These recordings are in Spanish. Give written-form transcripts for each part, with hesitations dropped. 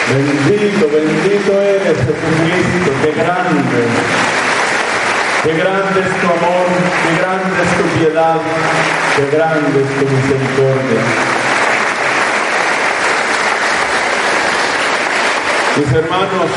Bendito, bendito eres, Jesucristo, qué grande es tu amor, qué grande es tu piedad, qué grande es tu misericordia. Mis hermanos,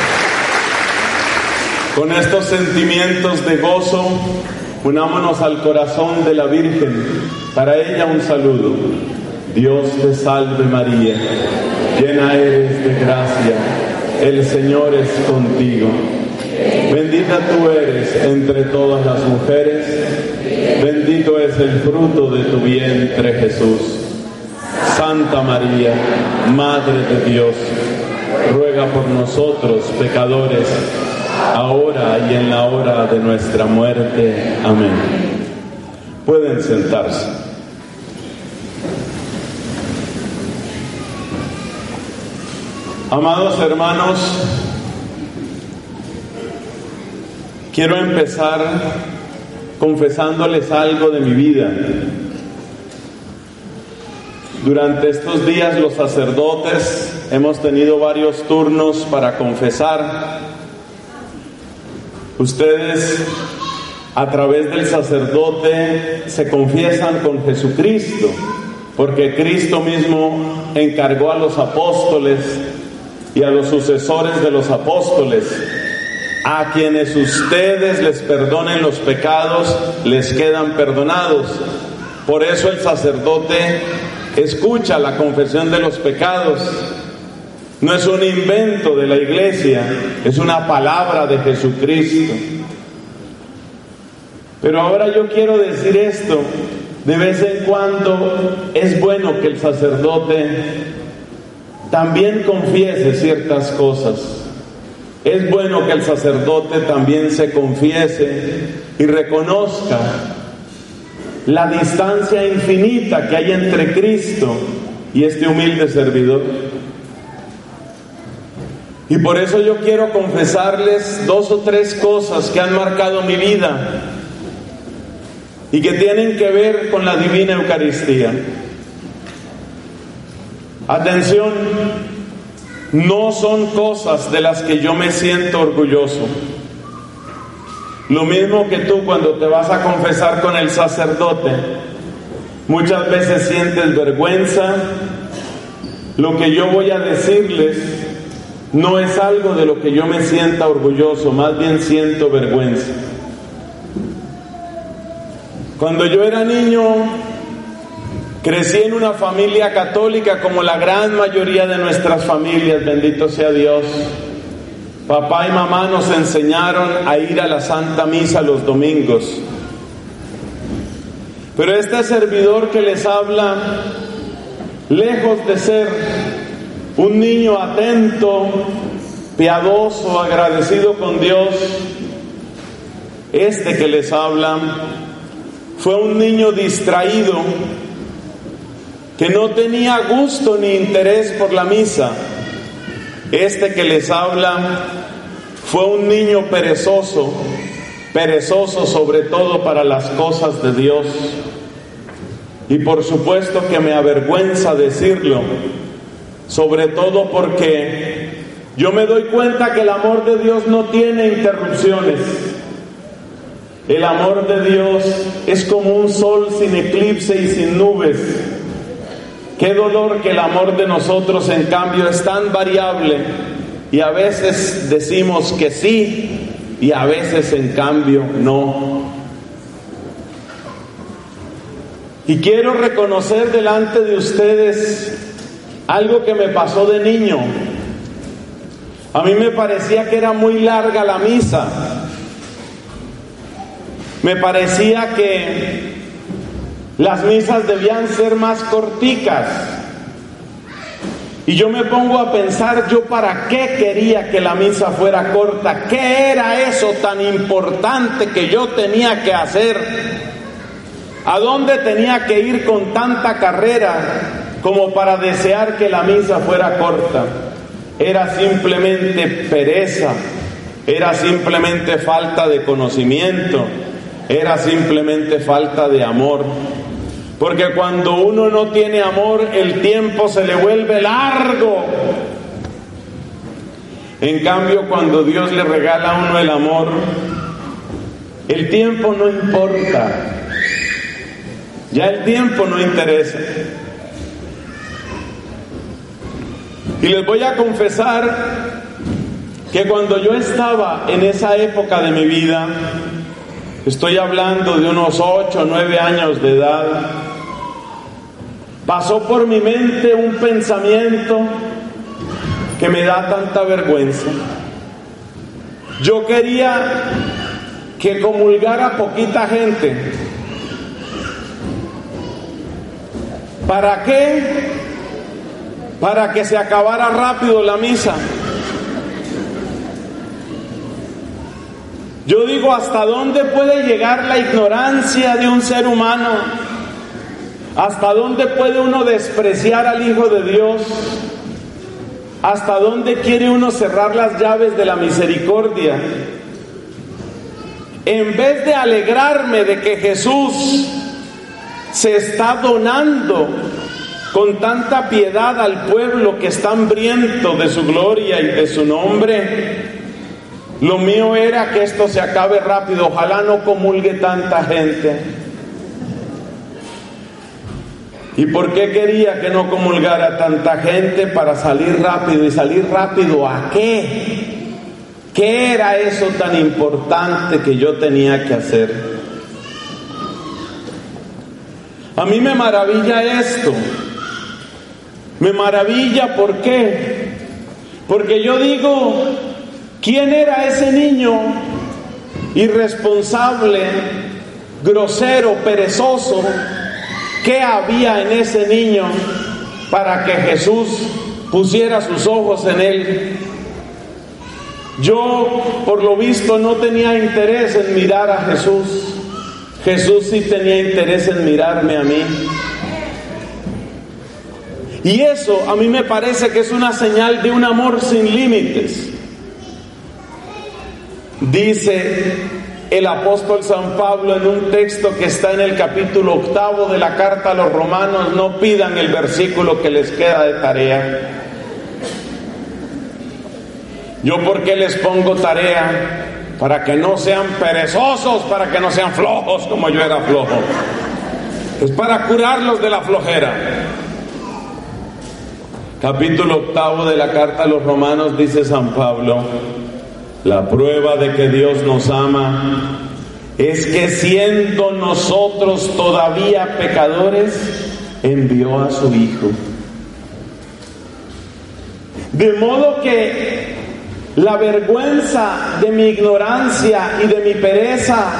con estos sentimientos de gozo, unámonos al corazón de la Virgen. Para ella un saludo. Dios te salve María, llena eres de gracia, el Señor es contigo. Bendita tú eres entre todas las mujeres, bendito es el fruto de tu vientre Jesús. Santa María, Madre de Dios, ruega por nosotros pecadores, ahora y en la hora de nuestra muerte. Amén. Pueden sentarse. Amados hermanos, quiero empezar confesándoles algo de mi vida. Durante estos días los sacerdotes hemos tenido varios turnos para confesar. Ustedes a través del sacerdote se confiesan con Jesucristo, porque Cristo mismo encargó a los apóstoles y a los sucesores de los apóstoles: a quienes ustedes les perdonen los pecados, les quedan perdonados. Por eso el sacerdote escucha la confesión de los pecados. No es un invento de la iglesia, es una palabra de Jesucristo. Pero ahora yo quiero decir esto: de vez en cuando es bueno que el sacerdote también confiese ciertas cosas. Es bueno que el sacerdote también se confiese y reconozca la distancia infinita que hay entre Cristo y este humilde servidor. Y por eso yo quiero confesarles 2 o 3 cosas que han marcado mi vida y que tienen que ver con la Divina Eucaristía. Atención, no son cosas de las que yo me siento orgulloso. Lo mismo que tú cuando te vas a confesar con el sacerdote, muchas veces sientes vergüenza. Lo que yo voy a decirles no es algo de lo que yo me sienta orgulloso, más bien siento vergüenza. Cuando yo era niño, crecí en una familia católica como la gran mayoría de nuestras familias, bendito sea Dios. Papá y mamá nos enseñaron a ir a la Santa Misa los domingos. Pero este servidor que les habla, lejos de ser un niño atento, piadoso, agradecido con Dios, este que les habla fue un niño distraído, que no tenía gusto ni interés por la misa. Este que les habla fue un niño perezoso sobre todo para las cosas de Dios. Y por supuesto que me avergüenza decirlo, sobre todo porque yo me doy cuenta que el amor de Dios no tiene interrupciones. El amor de Dios es como un sol sin eclipse y sin nubes. Qué dolor que el amor de nosotros, en cambio, es tan variable, y a veces decimos que sí y a veces, en cambio, no. Y quiero reconocer delante de ustedes algo que me pasó de niño. A mí me parecía que era muy larga la misa. Me parecía que las misas debían ser más corticas. Y yo me pongo a pensar, ¿yo para qué quería que la misa fuera corta? ¿Qué era eso tan importante que yo tenía que hacer? ¿A dónde tenía que ir con tanta carrera como para desear que la misa fuera corta? Era simplemente pereza, era simplemente falta de conocimiento, era simplemente falta de amor. Porque cuando uno no tiene amor, el tiempo se le vuelve largo. En cambio, cuando Dios le regala a uno el amor, el tiempo no importa. Ya el tiempo no interesa. Y les voy a confesar que cuando yo estaba en esa época de mi vida, estoy hablando de unos 8 o 9 años de edad, pasó por mi mente un pensamiento que me da tanta vergüenza. Yo quería que comulgara poquita gente. ¿Para qué? Para que se acabara rápido la misa. Yo digo, ¿hasta dónde puede llegar la ignorancia de un ser humano? ¿Hasta dónde puede uno despreciar al Hijo de Dios? ¿Hasta dónde quiere uno cerrar las llaves de la misericordia? En vez de alegrarme de que Jesús se está donando con tanta piedad al pueblo que está hambriento de su gloria y de su nombre, lo mío era que esto se acabe rápido. Ojalá no comulgue tanta gente. ¿Y por qué quería que no comulgara tanta gente? Para salir rápido. ¿Y salir rápido a qué? ¿Qué era eso tan importante que yo tenía que hacer? A mí me maravilla esto. Me maravilla, ¿por qué? Porque yo digo, ¿quién era ese niño irresponsable, grosero, perezoso? ¿Qué había en ese niño para que Jesús pusiera sus ojos en él? Yo, por lo visto, no tenía interés en mirar a Jesús. Jesús sí tenía interés en mirarme a mí. Y eso a mí me parece que es una señal de un amor sin límites. Dice el apóstol San Pablo en un texto que está en el capítulo 8 de la carta a los Romanos, no pidan el versículo que les queda de tarea. ¿Yo por qué les pongo tarea? Para que no sean perezosos, para que no sean flojos como yo era flojo. Es para curarlos de la flojera. Capítulo 8 de la carta a los Romanos, dice San Pablo: la prueba de que Dios nos ama es que siendo nosotros todavía pecadores, envió a su Hijo. De modo que la vergüenza de mi ignorancia y de mi pereza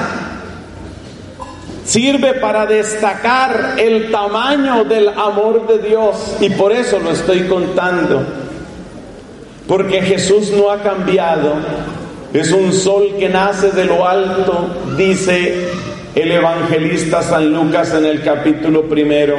sirve para destacar el tamaño del amor de Dios, y por eso lo estoy contando. Porque Jesús no ha cambiado. Es un sol que nace de lo alto, dice el evangelista San Lucas en el capítulo 1.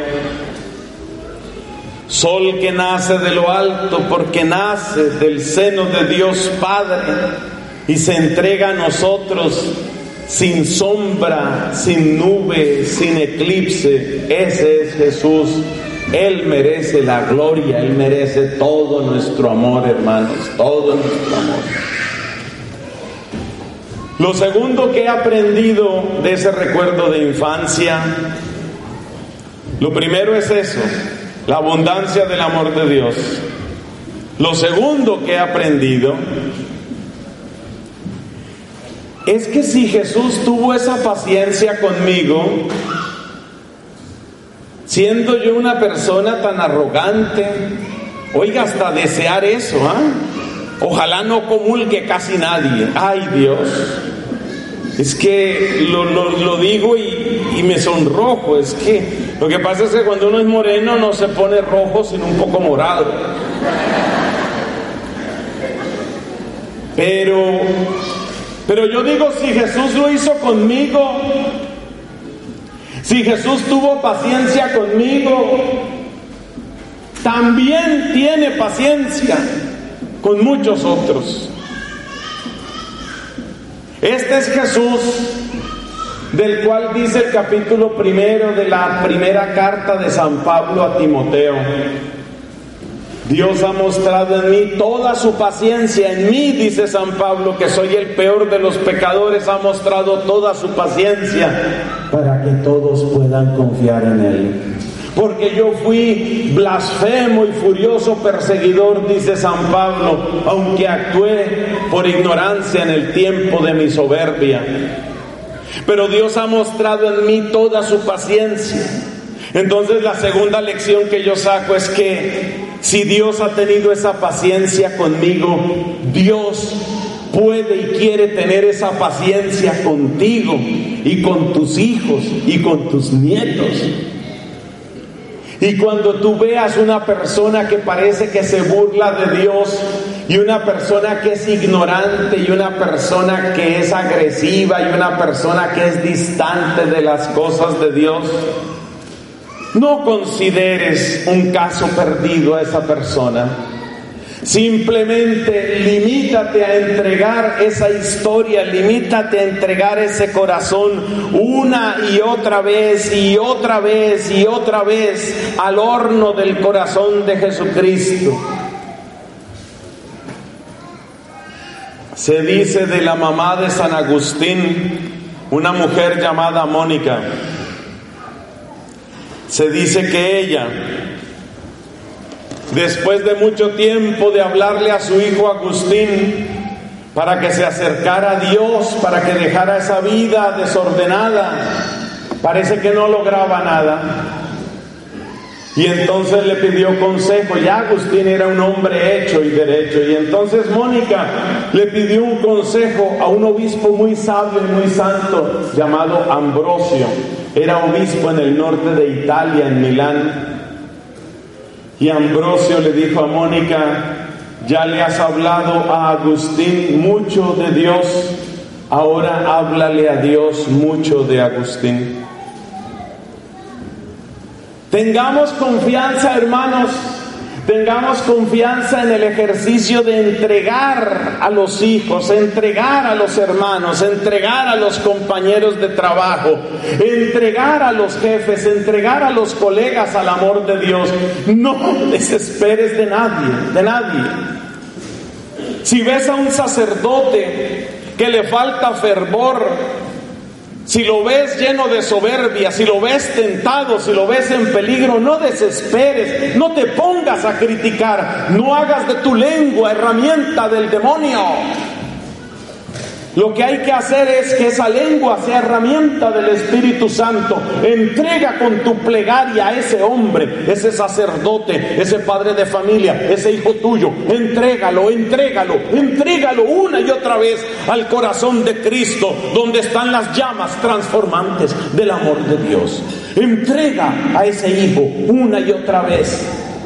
Sol que nace de lo alto porque nace del seno de Dios Padre y se entrega a nosotros sin sombra, sin nube, sin eclipse. Ese es Jesús. Él merece la gloria, Él merece todo nuestro amor, hermanos, todo nuestro amor. Lo segundo que he aprendido de ese recuerdo de infancia, lo primero es eso, la abundancia del amor de Dios. Lo segundo que he aprendido es que si Jesús tuvo esa paciencia conmigo, siendo yo una persona tan arrogante, oiga, hasta desear eso, ojalá no comulgue casi nadie. Ay, Dios, es que lo digo y me sonrojo. Es que lo que pasa es que cuando uno es moreno no se pone rojo, sino un poco morado. Pero yo digo, si Jesús lo hizo conmigo, si Jesús tuvo paciencia conmigo, también tiene paciencia con muchos otros. Este es Jesús del cual dice el capítulo 1 de la primera carta de San Pablo a Timoteo. Dios ha mostrado en mí toda su paciencia. En mí, dice San Pablo, que soy el peor de los pecadores, ha mostrado toda su paciencia para que todos puedan confiar en Él. Porque yo fui blasfemo y furioso perseguidor, dice San Pablo, aunque actué por ignorancia en el tiempo de mi soberbia. Pero Dios ha mostrado en mí toda su paciencia. Entonces la segunda lección que yo saco es que si Dios ha tenido esa paciencia conmigo, Dios puede y quiere tener esa paciencia contigo y con tus hijos y con tus nietos. Y cuando tú veas una persona que parece que se burla de Dios, y una persona que es ignorante, y una persona que es agresiva, y una persona que es distante de las cosas de Dios, no consideres un caso perdido a esa persona. Simplemente limítate a entregar esa historia, limítate a entregar ese corazón una y otra vez y otra vez y otra vez al horno del corazón de Jesucristo. Se dice de la mamá de San Agustín, una mujer llamada Mónica, se dice que ella, después de mucho tiempo de hablarle a su hijo Agustín para que se acercara a Dios, para que dejara esa vida desordenada, parece que no lograba nada. Y entonces le pidió consejo. Ya Agustín era un hombre hecho y derecho, y entonces Mónica le pidió un consejo a un obispo muy sabio y muy santo llamado Ambrosio. Era obispo en el norte de Italia, en Milán. Y Ambrosio le dijo a Mónica: ya le has hablado a Agustín mucho de Dios, ahora háblale a Dios mucho de Agustín. Tengamos confianza, hermanos, tengamos confianza en el ejercicio de entregar a los hijos, entregar a los hermanos, entregar a los compañeros de trabajo, entregar a los jefes, entregar a los colegas al amor de Dios. No desesperes de nadie, de nadie. Si ves a un sacerdote que le falta fervor, si lo ves lleno de soberbia, si lo ves tentado, si lo ves en peligro, no desesperes, no te pongas a criticar, no hagas de tu lengua herramienta del demonio. Lo que hay que hacer es que esa lengua sea herramienta del Espíritu Santo. Entrega con tu plegaria a ese hombre, ese sacerdote, ese padre de familia, ese hijo tuyo. Entrégalo una y otra vez al corazón de Cristo, donde están las llamas transformantes del amor de Dios. Entrega a ese hijo una y otra vez.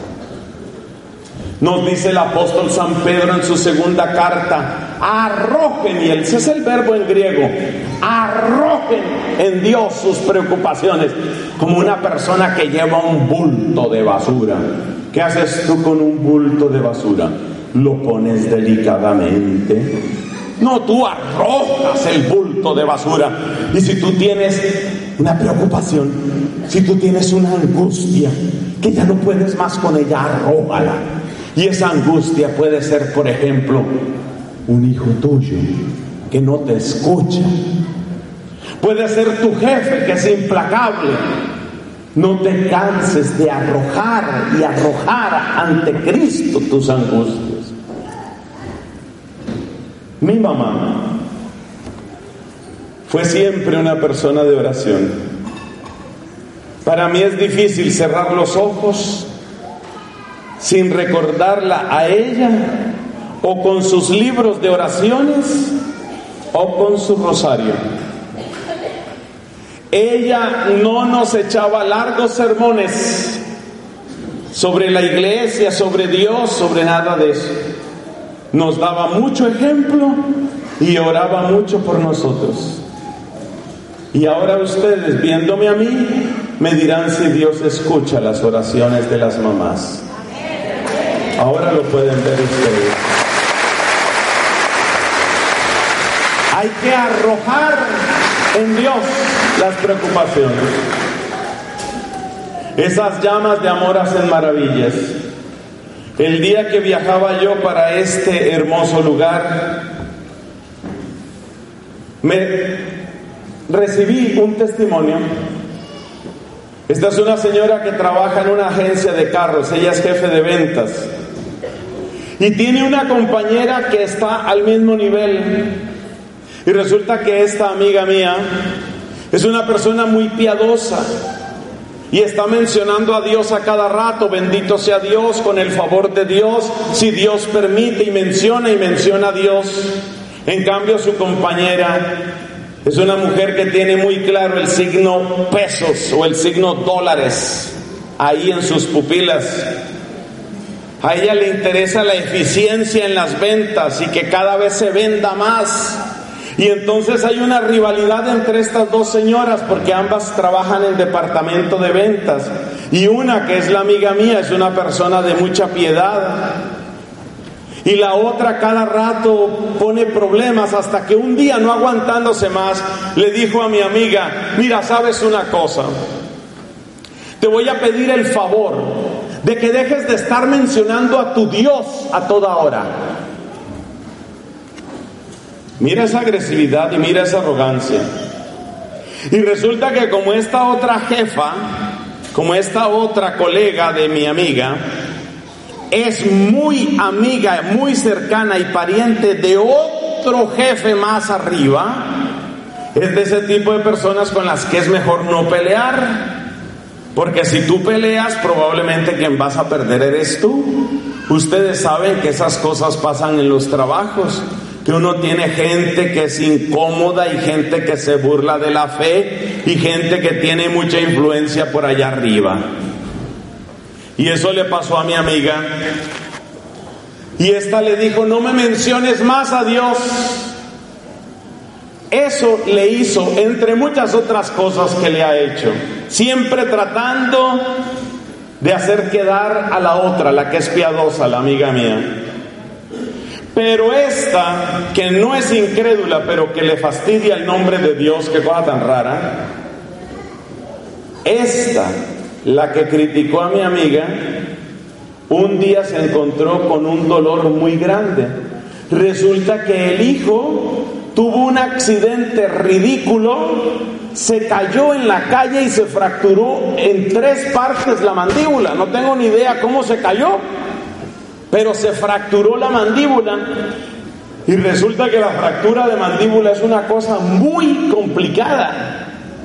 Nos dice el apóstol San Pedro en su segunda carta: arrojen, y ese es el verbo en griego, arrojen en Dios sus preocupaciones, como una persona que lleva un bulto de basura. ¿Qué haces tú con un bulto de basura? Lo pones delicadamente. No, tú arrojas el bulto de basura. Y si tú tienes una preocupación, si tú tienes una angustia que ya no puedes más con ella, arrójala. Y esa angustia puede ser, por ejemplo, un hijo tuyo que no te escucha. Puede ser tu jefe que es implacable. No te canses de arrojar y arrojar ante Cristo tus angustias. Mi mamá fue siempre una persona de oración. Para mí es difícil cerrar los ojos sin recordarla a ella, o con sus libros de oraciones, o con su rosario. Ella no nos echaba largos sermones sobre la iglesia, sobre Dios, sobre nada de eso. Nos daba mucho ejemplo y oraba mucho por nosotros. Y ahora ustedes, viéndome a mí, me dirán si Dios escucha las oraciones de las mamás. Ahora lo pueden ver ustedes. Hay que arrojar en Dios las preocupaciones. Esas llamas de amor hacen maravillas. El día que viajaba yo para este hermoso lugar, recibí un testimonio. Esta es una señora que trabaja en una agencia de carros, ella es jefe de ventas y tiene una compañera que está al mismo nivel, y resulta que esta amiga mía es una persona muy piadosa y está mencionando a Dios a cada rato, bendito sea Dios, con el favor de Dios, si Dios permite, y menciona a Dios. En cambio su compañera es una mujer que tiene muy claro el signo pesos o el signo dólares ahí en sus pupilas. A ella le interesa la eficiencia en las ventas y que cada vez se venda más. Y entonces hay una rivalidad entre estas dos señoras porque ambas trabajan en el departamento de ventas. Y una, que es la amiga mía, es una persona de mucha piedad. Y la otra cada rato pone problemas, hasta que un día, no aguantándose más, le dijo a mi amiga: mira, ¿sabes una cosa? Te voy a pedir el favor de que dejes de estar mencionando a tu Dios a toda hora. Mira esa agresividad y mira esa arrogancia. Y resulta que como esta otra jefa, como esta otra colega de mi amiga, es muy amiga, muy cercana y pariente de otro jefe más arriba, es de ese tipo de personas con las que es mejor no pelear, porque si tú peleas, probablemente quien vas a perder eres tú. Ustedes saben que esas cosas pasan en los trabajos, que uno tiene gente que es incómoda y gente que se burla de la fe y gente que tiene mucha influencia por allá arriba. Y eso le pasó a mi amiga. Y esta le dijo: no me menciones más a Dios. Eso le hizo, entre muchas otras cosas que le ha hecho, siempre tratando de hacer quedar a la otra, la que es piadosa, la amiga mía. Pero esta, que no es incrédula, pero que le fastidia el nombre de Dios, qué cosa tan rara, esta, la que criticó a mi amiga, un día se encontró con un dolor muy grande. Resulta que el hijo tuvo un accidente ridículo, se cayó en la calle y se fracturó en 3 partes la mandíbula. No tengo ni idea cómo se cayó, pero se fracturó la mandíbula. Y resulta que la fractura de mandíbula es una cosa muy complicada.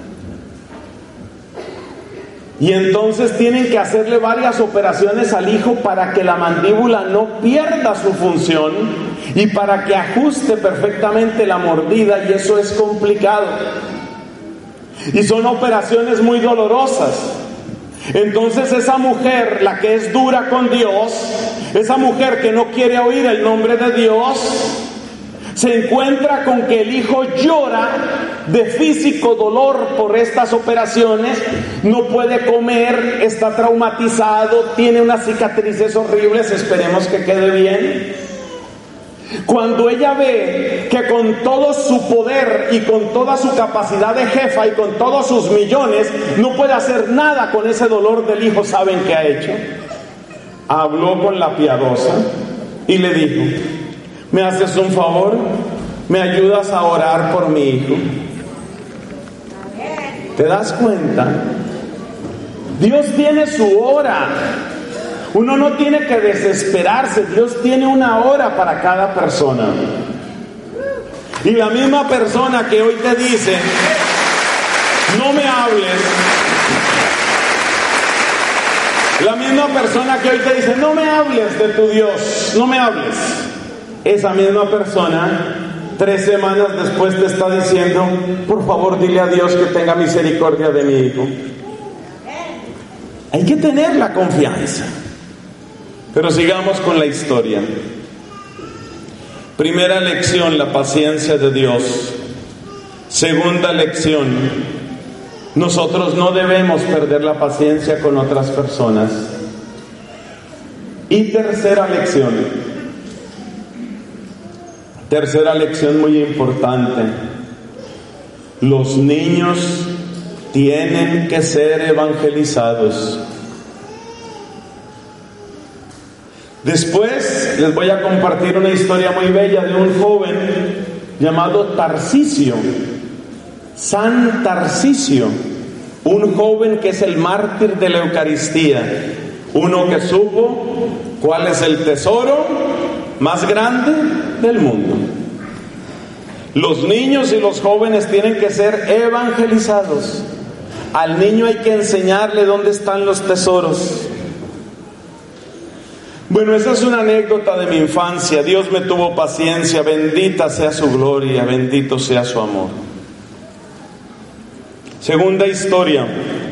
Y entonces tienen que hacerle varias operaciones al hijo para que la mandíbula no pierda su función y para que ajuste perfectamente la mordida, y eso es complicado. Y son operaciones muy dolorosas. Entonces esa mujer, la que es dura con Dios, esa mujer que no quiere oír el nombre de Dios, se encuentra con que el hijo llora de físico dolor por estas operaciones, no puede comer, está traumatizado, tiene unas cicatrices horribles, esperemos que quede bien. Cuando ella ve que con todo su poder y con toda su capacidad de jefa y con todos sus millones no puede hacer nada con ese dolor del hijo, ¿saben qué ha hecho? Habló con la piadosa y le dijo: ¿me haces un favor? ¿Me ayudas a orar por mi hijo? ¿Te das cuenta? Dios tiene su hora. Uno no tiene que desesperarse. Dios tiene una hora para cada persona. Y la misma persona que hoy te dice: no me hables, la misma persona que hoy te dice: no me hables de tu Dios, no me hables, esa misma persona 3 semanas después te está diciendo: por favor, dile a Dios que tenga misericordia de mi hijo. Hay que tener la confianza. Pero sigamos con la historia. Primera lección, la paciencia de Dios. Segunda lección, nosotros no debemos perder la paciencia con otras personas. Y tercera lección muy importante: los niños tienen que ser evangelizados. Después les voy a compartir una historia muy bella de un joven llamado Tarcisio, San Tarcisio, un joven que es el mártir de la Eucaristía, uno que supo cuál es el tesoro más grande del mundo. Los niños y los jóvenes tienen que ser evangelizados. Al niño hay que enseñarle dónde están los tesoros. Bueno, esa es una anécdota de mi infancia. Dios me tuvo paciencia, bendita sea su gloria, bendito sea su amor. Segunda historia.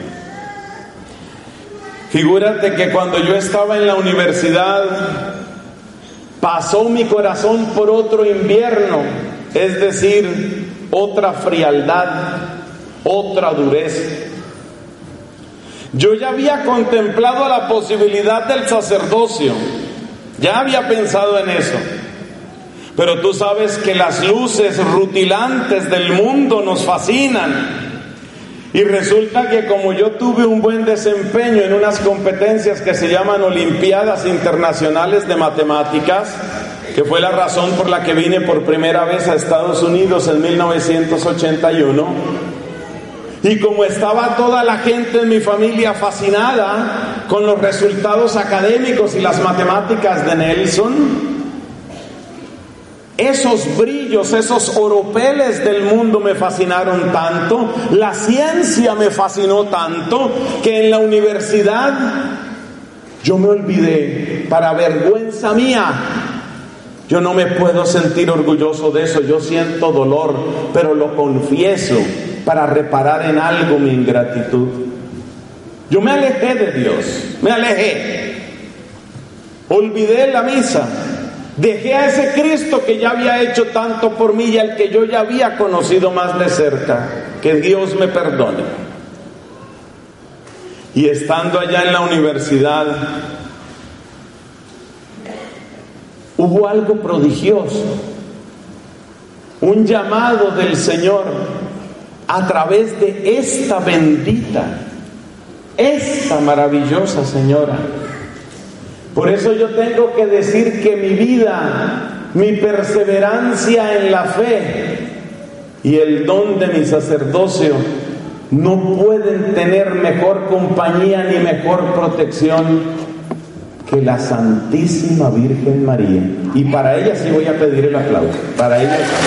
Figúrate que cuando yo estaba en la universidad, pasó mi corazón por otro invierno, es decir, otra frialdad, otra dureza. Yo ya había contemplado la posibilidad del sacerdocio, ya había pensado en eso, pero tú sabes que las luces rutilantes del mundo nos fascinan, y resulta que como yo tuve un buen desempeño en unas competencias que se llaman Olimpiadas Internacionales de Matemáticas, que fue la razón por la que vine por primera vez a Estados Unidos en 1981, y como estaba toda la gente en mi familia fascinada con los resultados académicos y las matemáticas de Nelson, esos brillos, esos oropeles del mundo me fascinaron tanto, la ciencia me fascinó tanto, que en la universidad yo me olvidé, para vergüenza mía. Yo no me puedo sentir orgulloso de eso, yo siento dolor, pero lo confieso para reparar en algo mi ingratitud. Yo me alejé de Dios, me alejé, olvidé la misa, dejé a ese Cristo que ya había hecho tanto por mí y al que yo ya había conocido más de cerca. Que Dios me perdone. Y estando allá en la universidad, hubo algo prodigioso, un llamado del Señor a través de esta bendita, esta maravillosa señora. Por eso yo tengo que decir que mi vida, mi perseverancia en la fe y el don de mi sacerdocio no pueden tener mejor compañía ni mejor protección que la Santísima Virgen María. Y para ella sí voy a pedir el aplauso. Para ella sí.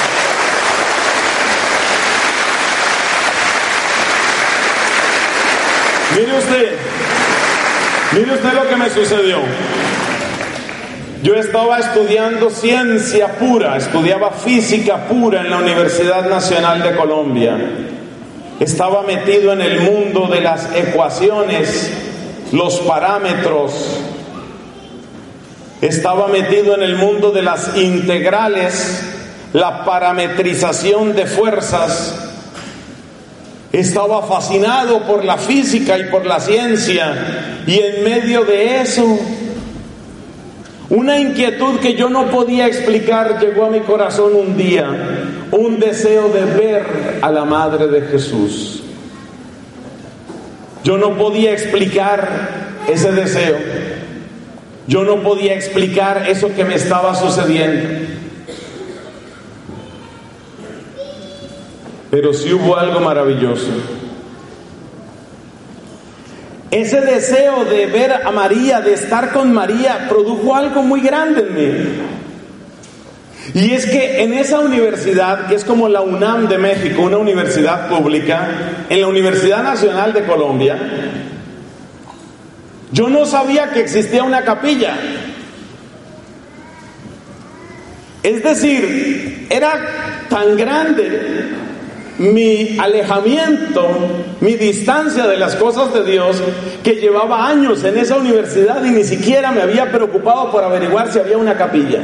Mire usted lo que me sucedió. Yo estaba estudiando ciencia pura, estudiaba física pura en la Universidad Nacional de Colombia. Estaba metido en el mundo de las ecuaciones, los parámetros. Estaba metido en el mundo de las integrales, la parametrización de fuerzas. Estaba fascinado por la física y por la ciencia, y en medio de eso, una inquietud que yo no podía explicar llegó a mi corazón un día, un deseo de ver a la Madre de Jesús. Yo no podía explicar ese deseo, yo no podía explicar eso que me estaba sucediendo. Pero sí hubo algo maravilloso. Ese deseo de ver a María, de estar con María, produjo algo muy grande en mí. Y es que en esa universidad, que es como la UNAM de México, una universidad pública, en la Universidad Nacional de Colombia, yo no sabía que existía una capilla. Es decir, era tan grande mi alejamiento, mi distancia de las cosas de Dios, que llevaba años en esa universidad y ni siquiera me había preocupado por averiguar si había una capilla.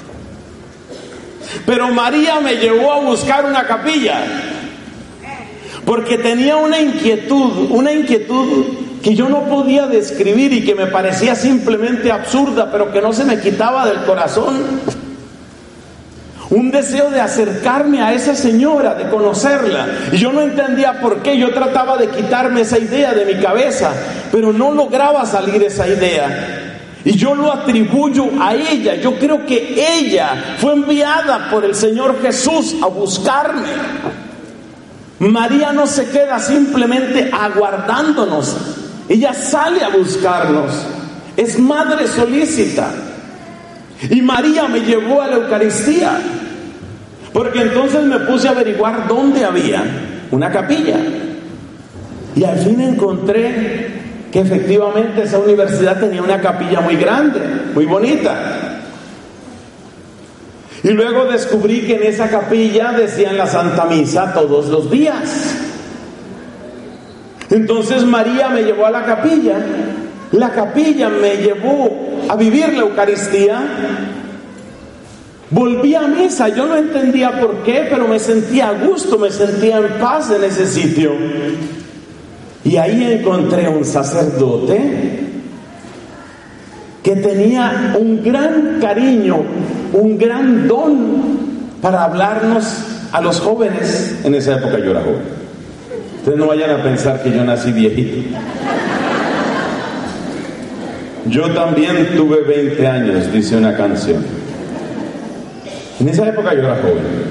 Pero María me llevó a buscar una capilla, porque tenía una inquietud que yo no podía describir y que me parecía simplemente absurda, pero que no se me quitaba del corazón. Un deseo de acercarme a esa señora, de conocerla. Y yo no entendía por qué. Yo trataba de quitarme esa idea de mi cabeza, pero no lograba salir esa idea. Y yo lo atribuyo a ella. Yo creo que ella fue enviada por el Señor Jesús a buscarme. María no se queda simplemente aguardándonos. Ella sale a buscarnos. Es madre solícita. Y María me llevó a la Eucaristía. Porque entonces me puse a averiguar dónde había una capilla. Y al fin encontré que efectivamente esa universidad tenía una capilla muy grande, muy bonita. Y luego descubrí que en esa capilla decían la Santa Misa todos los días. Entonces María me llevó a la capilla me llevó a vivir la Eucaristía. Volví a misa, yo no entendía por qué, pero me sentía a gusto, me sentía en paz en ese sitio. Y ahí encontré un sacerdote que tenía un gran cariño, un gran don para hablarnos a los jóvenes. En esa época yo era joven. Ustedes no vayan a pensar que yo nací viejito. Yo también tuve 20 años, dice una canción. En esa época yo era joven.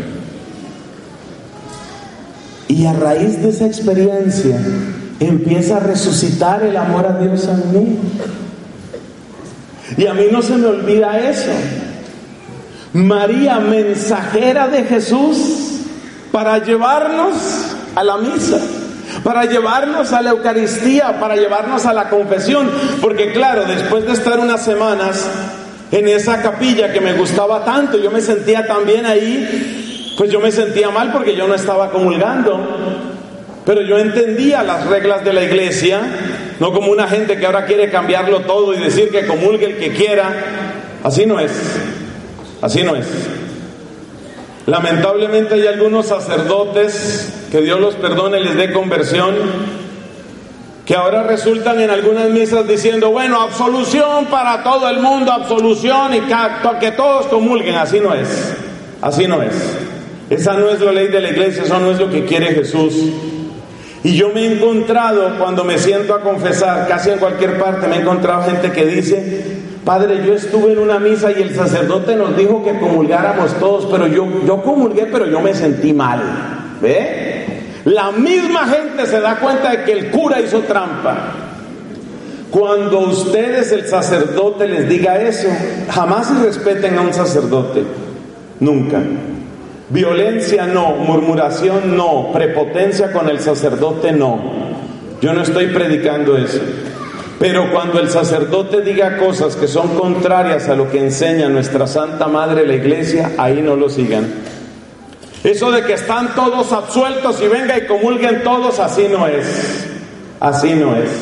Y a raíz de esa experiencia empieza a resucitar el amor a Dios en mí. Y a mí no se me olvida eso. María, mensajera de Jesús, para llevarnos a la misa, para llevarnos a la Eucaristía, para llevarnos a la confesión. Porque claro, después de estar unas semanas en esa capilla que me gustaba tanto, yo me sentía también ahí, pues yo me sentía mal porque yo no estaba comulgando. Pero yo entendía las reglas de la iglesia, no como una gente que ahora quiere cambiarlo todo y decir que comulgue el que quiera. Así no es, así no es. Lamentablemente hay algunos sacerdotes, que Dios los perdone, les dé conversión, que ahora resultan en algunas misas diciendo, bueno, absolución para todo el mundo, absolución y que todos comulguen. Así no es, así no es. Esa no es la ley de la iglesia, eso no es lo que quiere Jesús. Y yo me he encontrado, cuando me siento a confesar, casi en cualquier parte me he encontrado gente que dice, Padre, yo estuve en una misa y el sacerdote nos dijo que comulgáramos todos, pero yo comulgué, pero yo me sentí mal. ¿Ve? La misma gente se da cuenta de que el cura hizo trampa. Cuando ustedes, el sacerdote, les diga eso, jamás respeten a un sacerdote. Nunca. Violencia no, murmuración no, prepotencia con el sacerdote no. Yo no estoy predicando eso. Pero cuando el sacerdote diga cosas que son contrarias a lo que enseña nuestra Santa Madre la Iglesia, ahí no lo sigan. Eso de que están todos absueltos y venga y comulguen todos, así no es. Así no es.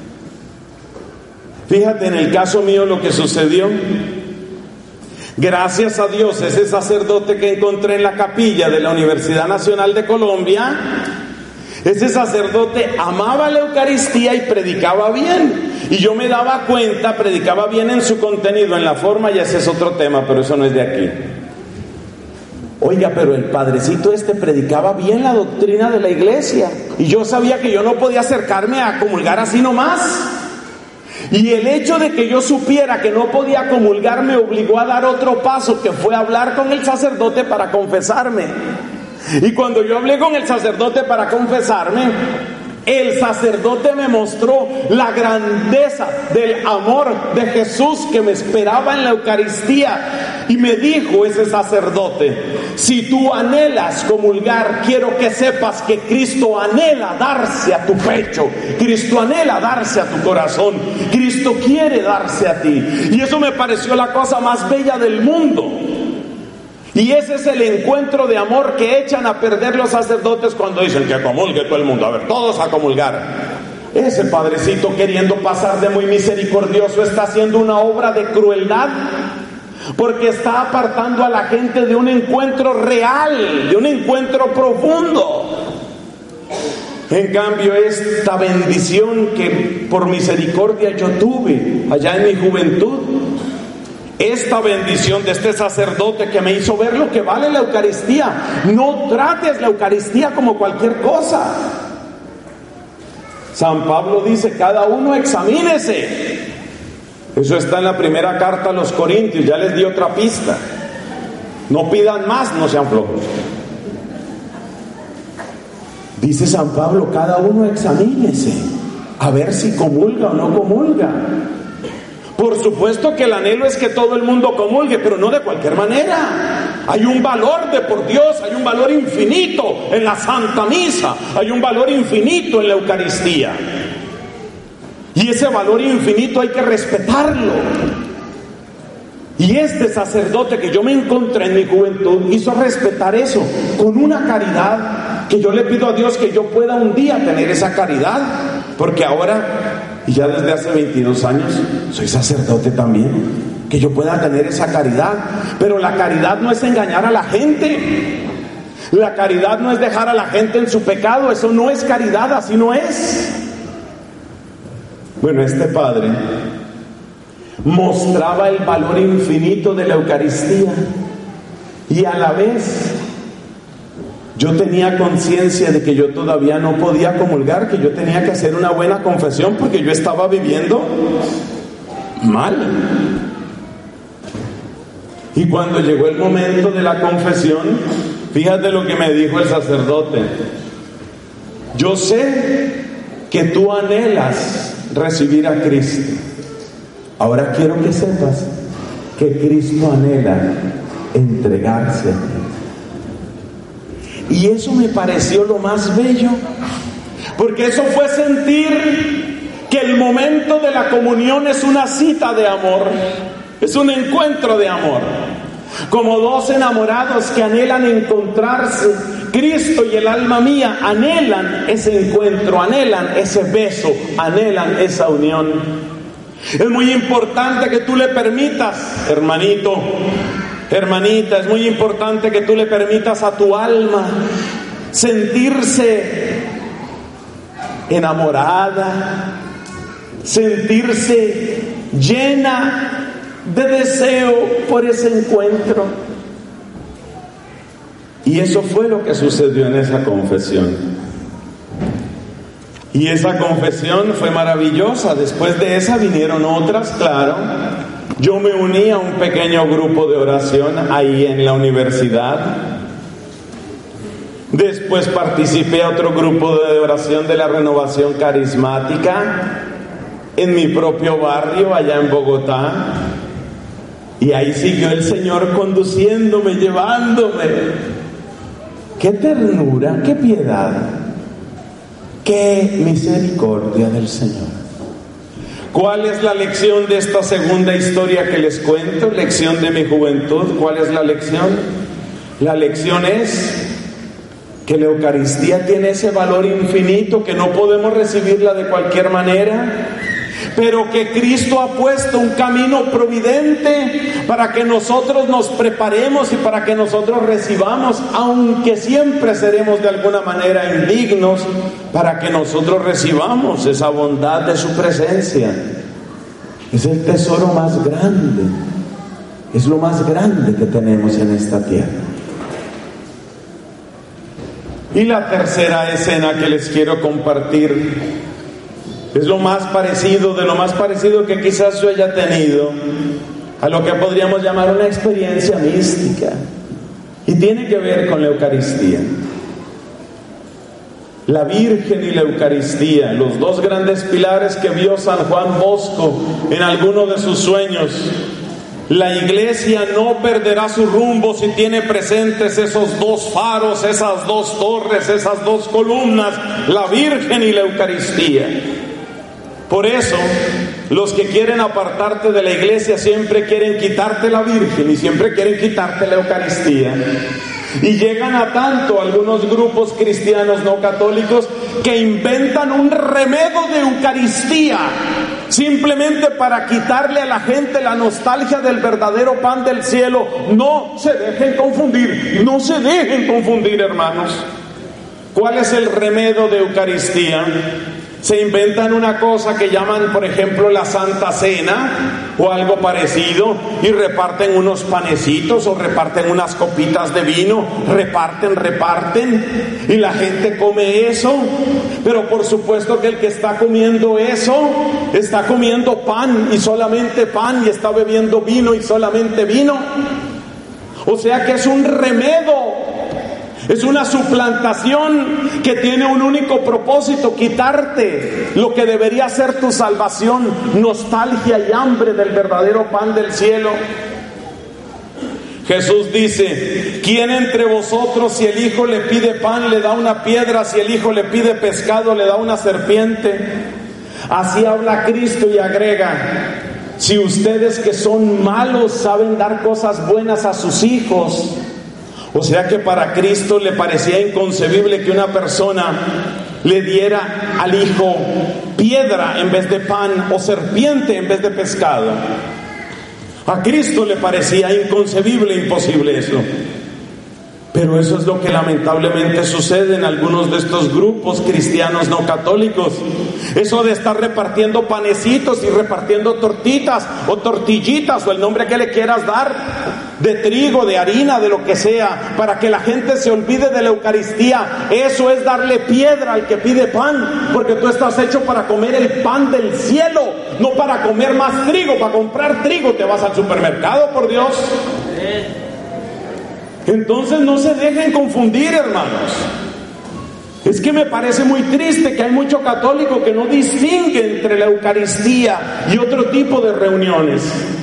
Fíjate en el caso mío lo que sucedió. Gracias a Dios, ese sacerdote que encontré en la capilla de la Universidad Nacional de Colombia, ese sacerdote amaba la Eucaristía y predicaba bien. Y yo me daba cuenta, predicaba bien en su contenido, en la forma, y ese es otro tema, pero eso no es de aquí. Oiga, pero el padrecito predicaba bien la doctrina de la iglesia. Y yo sabía que yo no podía acercarme a comulgar así nomás. Y el hecho de que yo supiera que no podía comulgar me obligó a dar otro paso, que fue hablar con el sacerdote para confesarme. Y cuando yo hablé con el sacerdote para confesarme, el sacerdote me mostró la grandeza del amor de Jesús que me esperaba en la Eucaristía. Y me dijo ese sacerdote, si tú anhelas comulgar, quiero que sepas que Cristo anhela darse a tu pecho, Cristo anhela darse a tu corazón, Cristo quiere darse a ti. Y eso me pareció la cosa más bella del mundo. Y ese es el encuentro de amor que echan a perder los sacerdotes cuando dicen que comulgue todo el mundo. A ver, todos a comulgar. Ese padrecito, queriendo pasar de muy misericordioso, está haciendo una obra de crueldad, porque está apartando a la gente de un encuentro real, de un encuentro profundo. En cambio, esta bendición que por misericordia yo tuve allá en mi juventud, esta bendición de este sacerdote que me hizo ver lo que vale la Eucaristía. No trates la Eucaristía como cualquier cosa. San Pablo dice, cada uno examínese. Eso está en la primera carta a los Corintios, ya les di otra pista. No pidan más, no sean flojos. Dice San Pablo, cada uno examínese, a ver si comulga o no comulga. Por supuesto que el anhelo es que todo el mundo comulgue, pero no de cualquier manera. Hay un valor de por Dios, hay un valor infinito en la Santa Misa, hay un valor infinito en la Eucaristía. Y ese valor infinito hay que respetarlo. Y este sacerdote que yo me encontré en mi juventud hizo respetar eso con una caridad que yo le pido a Dios que yo pueda un día tener esa caridad, porque ahora, y ya desde hace 22 años, soy sacerdote también, que yo pueda tener esa caridad. Pero la caridad no es engañar a la gente, la caridad no es dejar a la gente en su pecado, eso no es caridad, así no es. Bueno, este padre mostraba el valor infinito de la Eucaristía y a la vez yo tenía conciencia de que yo todavía no podía comulgar, que yo tenía que hacer una buena confesión porque yo estaba viviendo mal. Y cuando llegó el momento de la confesión, fíjate lo que me dijo el sacerdote: yo sé que tú anhelas recibir a Cristo. Ahora quiero que sepas que Cristo anhela entregarse a ti. Y eso me pareció lo más bello, porque eso fue sentir que el momento de la comunión es una cita de amor, es un encuentro de amor, como dos enamorados que anhelan encontrarse. Cristo y el alma mía anhelan ese encuentro, anhelan ese beso, anhelan esa unión. Es muy importante que tú le permitas, hermanito, hermanita, es muy importante que tú le permitas a tu alma sentirse enamorada, sentirse llena de deseo por ese encuentro. Y eso fue lo que sucedió en esa confesión. Y esa confesión fue maravillosa. Después de esa vinieron otras, claro. Yo me uní a un pequeño grupo de oración ahí en la universidad. Después participé a otro grupo de oración de la Renovación Carismática en mi propio barrio, allá en Bogotá. Y ahí siguió el Señor conduciéndome, llevándome. ¡Qué ternura, qué piedad, qué misericordia del Señor! ¿Cuál es la lección de esta segunda historia que les cuento? Lección de mi juventud. ¿Cuál es la lección? La lección es que la Eucaristía tiene ese valor infinito, que no podemos recibirla de cualquier manera, pero que Cristo ha puesto un camino providente para que nosotros nos preparemos y para que nosotros recibamos, aunque siempre seremos de alguna manera indignos, para que nosotros recibamos esa bondad de su presencia. Es el tesoro más grande, es lo más grande que tenemos en esta tierra. Y la tercera escena que les quiero compartir es lo más parecido, de lo más parecido que quizás yo haya tenido a lo que podríamos llamar una experiencia mística, y tiene que ver con la Eucaristía. La Virgen y la Eucaristía, los dos grandes pilares que vio San Juan Bosco en alguno de sus sueños. La Iglesia no perderá su rumbo si tiene presentes esos dos faros, esas dos torres, esas dos columnas, la Virgen y la Eucaristía. Por eso, los que quieren apartarte de la Iglesia siempre quieren quitarte la Virgen y siempre quieren quitarte la Eucaristía. Y llegan a tanto algunos grupos cristianos no católicos que inventan un remedio de Eucaristía simplemente para quitarle a la gente la nostalgia del verdadero pan del cielo. No se dejen confundir, no se dejen confundir, hermanos. ¿Cuál es el remedio de Eucaristía? Se inventan una cosa que llaman, por ejemplo, la Santa Cena o algo parecido, y reparten unos panecitos o reparten unas copitas de vino, reparten, y la gente come eso. Pero por supuesto que el que está comiendo eso está comiendo pan y solamente pan, y está bebiendo vino y solamente vino. O sea que es un remedo. Es una suplantación que tiene un único propósito: quitarte lo que debería ser tu salvación, nostalgia y hambre del verdadero pan del cielo. Jesús dice: ¿quién entre vosotros, si el hijo le pide pan, le da una piedra? Si el hijo le pide pescado, le da una serpiente. Así habla Cristo y agrega: si ustedes que son malos saben dar cosas buenas a sus hijos. O sea que para Cristo le parecía inconcebible que una persona le diera al hijo piedra en vez de pan, o serpiente en vez de pescado. A Cristo le parecía inconcebible, imposible eso. Pero eso es lo que lamentablemente sucede en algunos de estos grupos cristianos no católicos. Eso de estar repartiendo panecitos y repartiendo tortitas o tortillitas, o el nombre que le quieras dar, de trigo, de harina, de lo que sea, para que la gente se olvide de la Eucaristía. Eso es darle piedra al que pide pan, porque tú estás hecho para comer el pan del cielo, no para comer más trigo. Para comprar trigo te vas al supermercado, por Dios. Entonces no se dejen confundir, hermanos. Es que me parece muy triste que hay mucho católico que no distingue entre la Eucaristía y otro tipo de reuniones.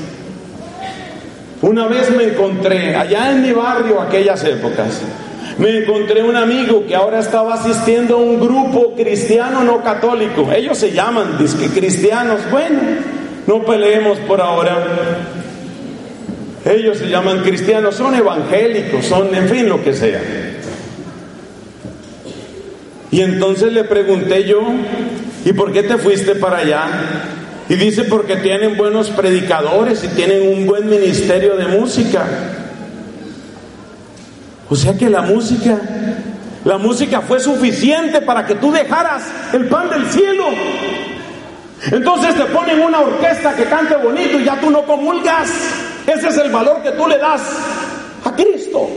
Una vez me encontré, allá en mi barrio, aquellas épocas, me encontré un amigo que ahora estaba asistiendo a un grupo cristiano no católico. Ellos se llaman disque cristianos. Bueno, no peleemos por ahora. Ellos se llaman cristianos, son evangélicos, son, en fin, lo que sea. Y entonces le pregunté yo: ¿y por qué te fuiste para allá? Y dice: porque tienen buenos predicadores y tienen un buen ministerio de música. O sea que la música fue suficiente para que tú dejaras el pan del cielo. Entonces te ponen una orquesta que cante bonito y ya tú no comulgas. Ese es el valor que tú le das a Cristo.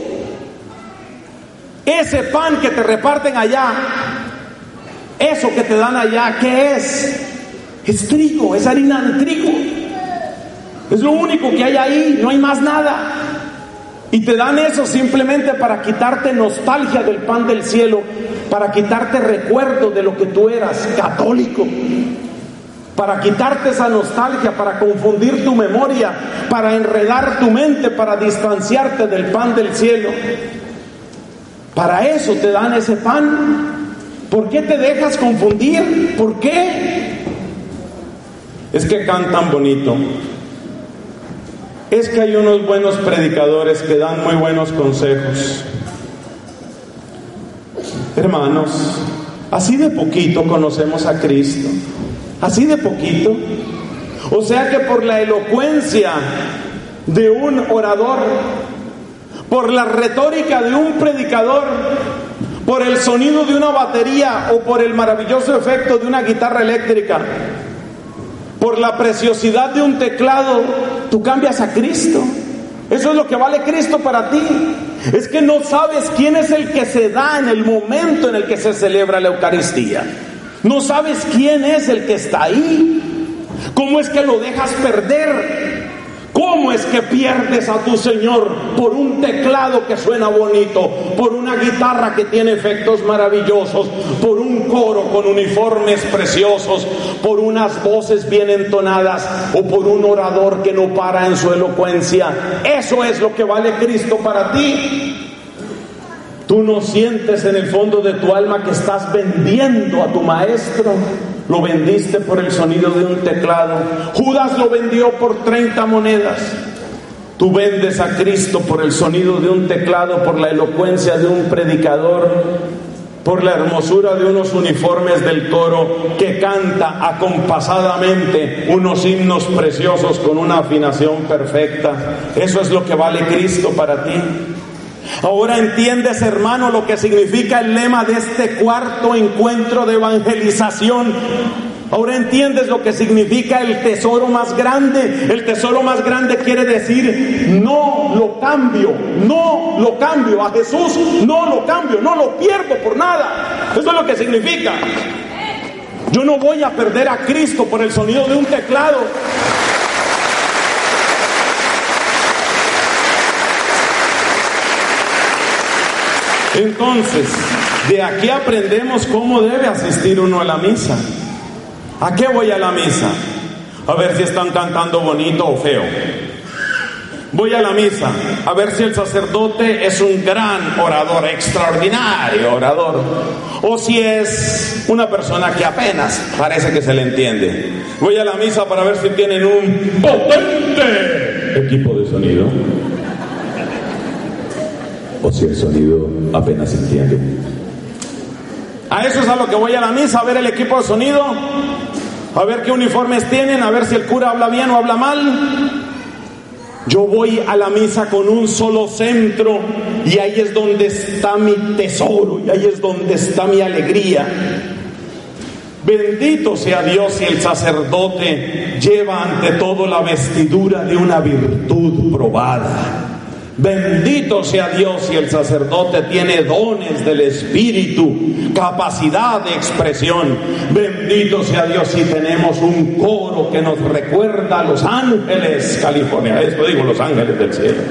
Ese pan que te reparten allá, eso que te dan allá, ¿qué es? Es trigo, es harina de trigo. Es lo único que hay ahí, no hay más nada. Y te dan eso simplemente para quitarte nostalgia del pan del cielo, para quitarte recuerdo de lo que tú eras, católico. Para quitarte esa nostalgia, para confundir tu memoria, para enredar tu mente, para distanciarte del pan del cielo. Para eso te dan ese pan. ¿Por qué te dejas confundir? ¿Por qué? Es que cantan bonito. Es que hay unos buenos predicadores que dan muy buenos consejos. Hermanos, así de poquito conocemos a Cristo. Así de poquito. O sea que por la elocuencia de un orador, por la retórica de un predicador, por el sonido de una batería o por el maravilloso efecto de una guitarra eléctrica, por la preciosidad de un teclado, tú cambias a Cristo. Eso es lo que vale Cristo para ti. Es que no sabes quién es el que se da en el momento en el que se celebra la Eucaristía. No sabes quién es el que está ahí. ¿Cómo es que lo dejas perder? ¿Cómo es que pierdes a tu Señor por un teclado que suena bonito, por una guitarra que tiene efectos maravillosos, por un coro con uniformes preciosos, por unas voces bien entonadas o por un orador que no para en su elocuencia? Eso es lo que vale Cristo para ti. Tú no sientes en el fondo de tu alma que estás vendiendo a tu maestro. Lo vendiste por el sonido de un teclado. Judas lo vendió por 30 monedas. Tú vendes a Cristo por el sonido de un teclado, por la elocuencia de un predicador, por la hermosura de unos uniformes del coro que canta acompasadamente unos himnos preciosos con una afinación perfecta. Eso es lo que vale Cristo para ti. Ahora entiendes, hermano, lo que significa el lema de este cuarto encuentro de evangelización. Ahora entiendes lo que significa el tesoro más grande. El tesoro más grande quiere decir: no lo cambio, no lo cambio. A Jesús no lo cambio, no lo pierdo por nada. Eso es lo que significa. Yo no voy a perder a Cristo por el sonido de un teclado. Entonces, de aquí aprendemos cómo debe asistir uno a la misa. ¿A qué voy a la misa? A ver si están cantando bonito o feo. Voy a la misa a ver si el sacerdote es un gran orador, extraordinario orador, o si es una persona que apenas parece que se le entiende. Voy a la misa para ver si tienen un potente equipo de sonido, o si el sonido apenas se entiende. A eso es a lo que voy a la misa, a ver el equipo de sonido, a ver qué uniformes tienen, a ver si el cura habla bien o habla mal. Yo voy a la misa con un solo centro, y ahí es donde está mi tesoro, y ahí es donde está mi alegría. Bendito sea Dios si el sacerdote lleva ante todo la vestidura de una virtud probada. Bendito sea Dios si el sacerdote tiene dones del Espíritu, capacidad de expresión. Bendito sea Dios si tenemos un coro que nos recuerda a los ángeles California. Esto digo, los ángeles del cielo.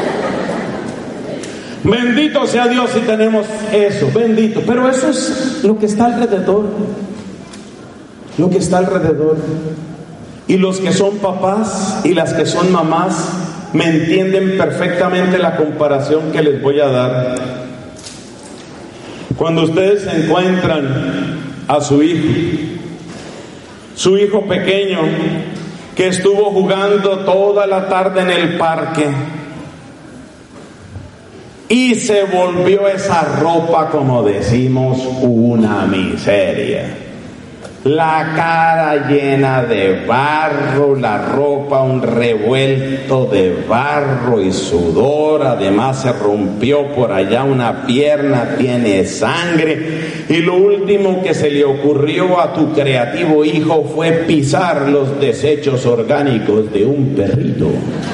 Bendito sea Dios si tenemos eso, bendito. Pero eso es lo que está alrededor. Lo que está alrededor. Y los que son papás y las que son mamás me entienden perfectamente la comparación que les voy a dar. Cuando ustedes encuentran a su hijo pequeño, que estuvo jugando toda la tarde en el parque y se volvió esa ropa, como decimos, una miseria. La cara llena de barro, la ropa un revuelto de barro y sudor, además se rompió por allá una pierna, tiene sangre, y lo último que se le ocurrió a tu creativo hijo fue pisar los desechos orgánicos de un perrito.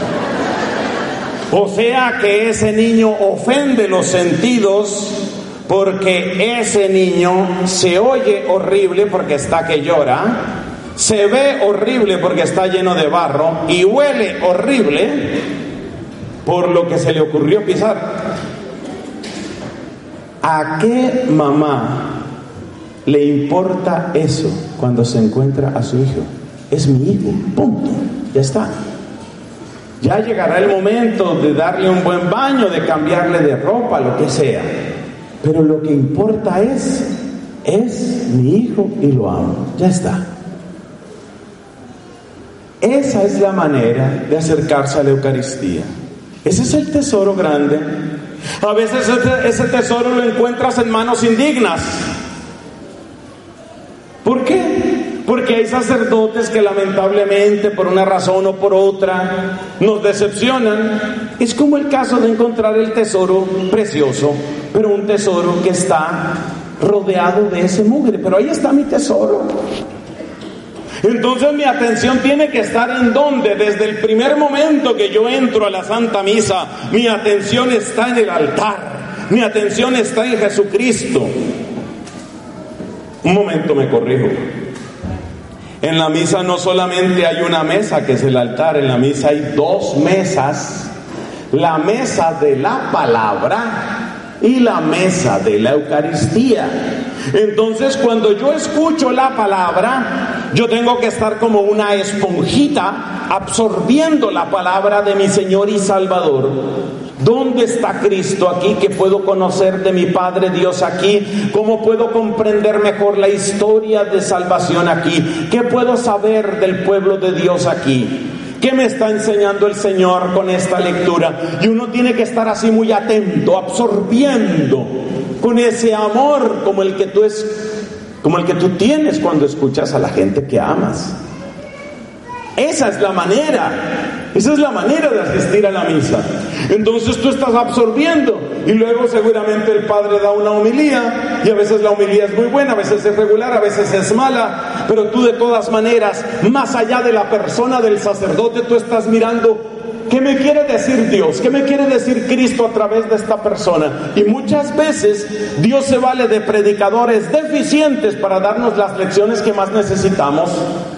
O sea que ese niño ofende los sentidos, porque ese niño se oye horrible porque está que llora, se ve horrible porque está lleno de barro y huele horrible por lo que se le ocurrió pisar. ¿A qué mamá le importa eso cuando se encuentra a su hijo? Es mi hijo, punto, ya está. Ya llegará el momento de darle un buen baño, de cambiarle de ropa, lo que sea. Pero lo que importa es mi hijo y lo amo. Ya está. Esa es la manera de acercarse a la Eucaristía. Ese es el tesoro grande. A veces ese tesoro lo encuentras en manos indignas. ¿Por qué? Porque hay sacerdotes que lamentablemente, por una razón o por otra, nos decepcionan. Es como el caso de encontrar el tesoro precioso, pero un tesoro que está rodeado de ese mugre. Pero ahí está mi tesoro. Entonces mi atención tiene que estar en donde, desde el primer momento que yo entro a la Santa Misa, mi atención está en el altar, mi atención está en Jesucristo. Un momento, me corrijo. En la misa no solamente hay una mesa que es el altar, en la misa hay dos mesas: la mesa de la palabra y la mesa de la Eucaristía. Entonces, cuando yo escucho la palabra, yo tengo que estar como una esponjita absorbiendo la palabra de mi Señor y Salvador. ¿Dónde está Cristo aquí? ¿Qué puedo conocer de mi Padre Dios aquí? ¿Cómo puedo comprender mejor la historia de salvación aquí? ¿Qué puedo saber del pueblo de Dios aquí? ¿Qué me está enseñando el Señor con esta lectura? Y uno tiene que estar así muy atento, absorbiendo con ese amor como el que tú tienes cuando escuchas a la gente que amas. Esa es la manera de asistir a la misa. Entonces tú estás absorbiendo y luego seguramente el padre da una homilía y a veces la homilía es muy buena, a veces es regular, a veces es mala, pero tú de todas maneras, más allá de la persona del sacerdote, tú estás mirando ¿qué me quiere decir Dios? ¿Qué me quiere decir Cristo a través de esta persona? Y muchas veces Dios se vale de predicadores deficientes para darnos las lecciones que más necesitamos,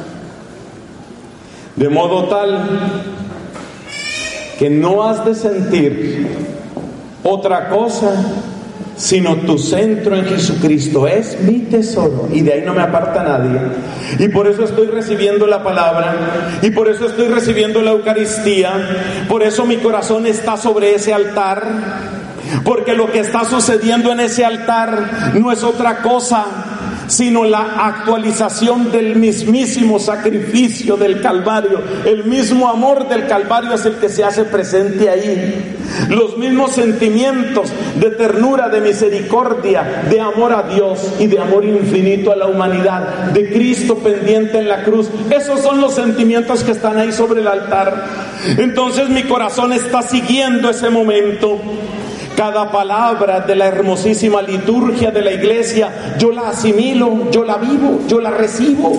de modo tal que no has de sentir otra cosa sino tu centro en Jesucristo es mi tesoro y de ahí no me aparta nadie. Y por eso estoy recibiendo la palabra y por eso estoy recibiendo la Eucaristía, por eso mi corazón está sobre ese altar, porque lo que está sucediendo en ese altar no es otra cosa sino la actualización del mismísimo sacrificio del Calvario. El mismo amor del Calvario es el que se hace presente ahí. Los mismos sentimientos de ternura, de misericordia, de amor a Dios y de amor infinito a la humanidad, de Cristo pendiente en la cruz. Esos son los sentimientos que están ahí sobre el altar. Entonces mi corazón está siguiendo ese momento. Cada palabra de la hermosísima liturgia de la iglesia, yo la asimilo, yo la vivo, yo la recibo.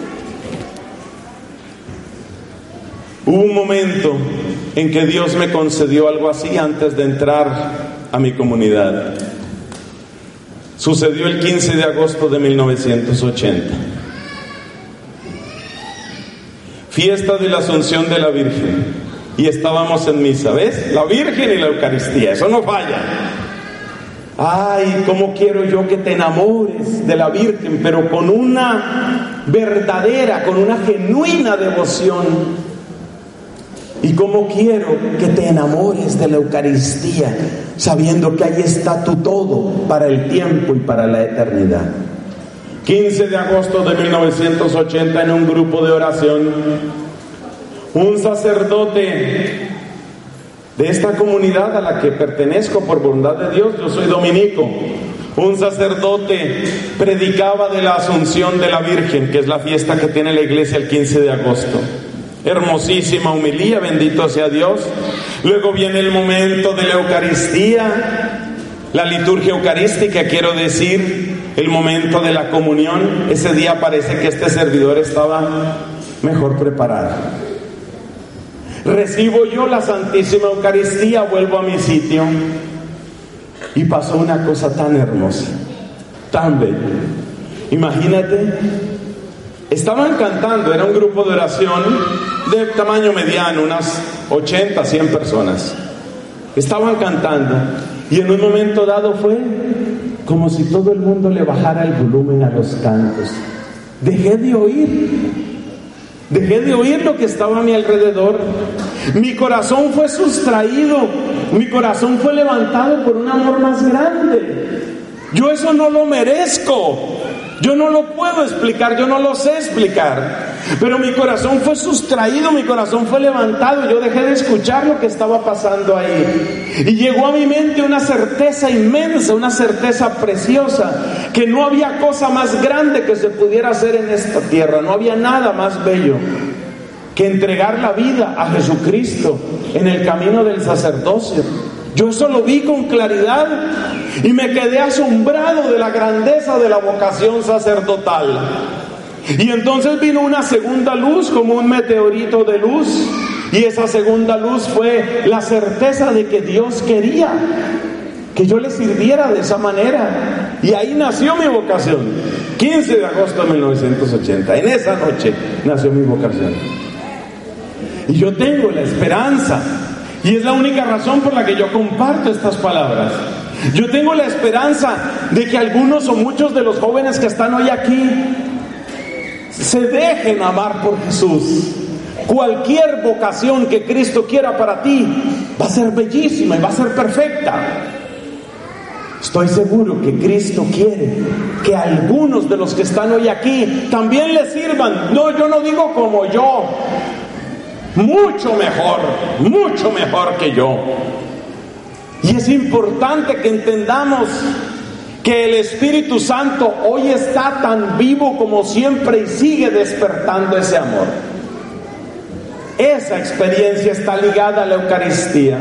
Hubo un momento en que Dios me concedió algo así antes de entrar a mi comunidad. Sucedió el 15 de agosto de 1980. Fiesta de la Asunción de la Virgen. Y estábamos en misa, ¿ves? La Virgen y la Eucaristía, eso no falla. Ay, cómo quiero yo que te enamores de la Virgen, pero con una verdadera, con una genuina devoción. Y cómo quiero que te enamores de la Eucaristía, sabiendo que ahí está tu todo para el tiempo y para la eternidad. 15 de agosto de 1980 en un grupo de oración. Un sacerdote de esta comunidad a la que pertenezco por bondad de Dios, yo soy dominico, un sacerdote predicaba de la Asunción de la Virgen, que es la fiesta que tiene la iglesia el 15 de agosto. Hermosísima homilía, bendito sea Dios. Luego viene el momento de la Eucaristía, la liturgia eucarística, quiero decir, el momento de la comunión. Ese día parece que este servidor estaba mejor preparado. Recibo yo la Santísima Eucaristía, vuelvo a mi sitio y pasó una cosa tan hermosa, tan bella. Imagínate, estaban cantando, era un grupo de oración de tamaño mediano, unas 80, 100 personas. Estaban cantando y en un momento dado fue como si todo el mundo le bajara el volumen a los cantos. Dejé de oír lo que estaba a mi alrededor. Mi corazón fue sustraído, mi corazón fue levantado por un amor más grande. Yo eso no lo merezco, yo no lo puedo explicar, yo no lo sé explicar, pero mi corazón fue sustraído, mi corazón fue levantado. Yo dejé de escuchar lo que estaba pasando ahí y llegó a mi mente una certeza inmensa, una certeza preciosa, que no había cosa más grande que se pudiera hacer en esta tierra, no había nada más bello que entregar la vida a Jesucristo en el camino del sacerdocio. Yo eso lo vi con claridad y me quedé asombrado de la grandeza de la vocación sacerdotal. Y entonces vino una segunda luz, como un meteorito de luz, y esa segunda luz fue la certeza de que Dios quería que yo le sirviera de esa manera. Y ahí nació mi vocación. 15 de agosto de 1980, en esa noche nació mi vocación. Y yo tengo la esperanza, y es la única razón por la que yo comparto estas palabras. Yo tengo la esperanza de que algunos o muchos de los jóvenes que están hoy aquí se dejen amar por Jesús. Cualquier vocación que Cristo quiera para ti va a ser bellísima y va a ser perfecta. Estoy seguro que Cristo quiere que algunos de los que están hoy aquí también le sirvan. No, yo no digo como yo, mucho mejor que yo. Y es importante que entendamos que el Espíritu Santo hoy está tan vivo como siempre y sigue despertando ese amor. Esa experiencia está ligada a la Eucaristía.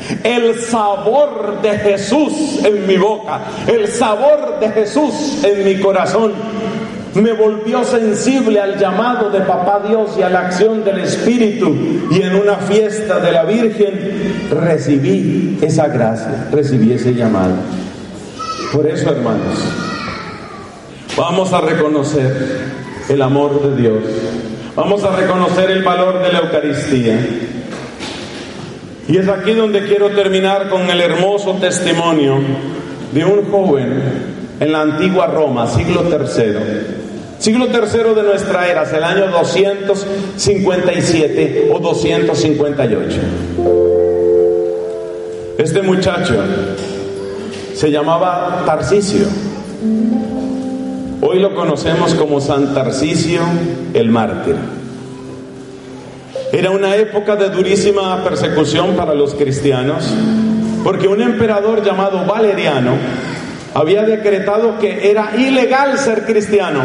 el sabor de Jesús en mi boca, el sabor de Jesús en mi corazón, me volvió sensible al llamado de Papá Dios y a la acción del Espíritu, y en una fiesta de la Virgen recibí esa gracia, recibí ese llamado. Por eso, hermanos, vamos a reconocer el amor de Dios, vamos a reconocer el valor de la Eucaristía. Y es aquí donde quiero terminar con el hermoso testimonio de un joven en la antigua Roma, siglo III de nuestra era, el año 257 o 258. Este muchacho se llamaba Tarcisio. Hoy lo conocemos como San Tarcisio el Mártir. Era una época de durísima persecución para los cristianos, porque un emperador llamado Valeriano había decretado que era ilegal ser cristiano.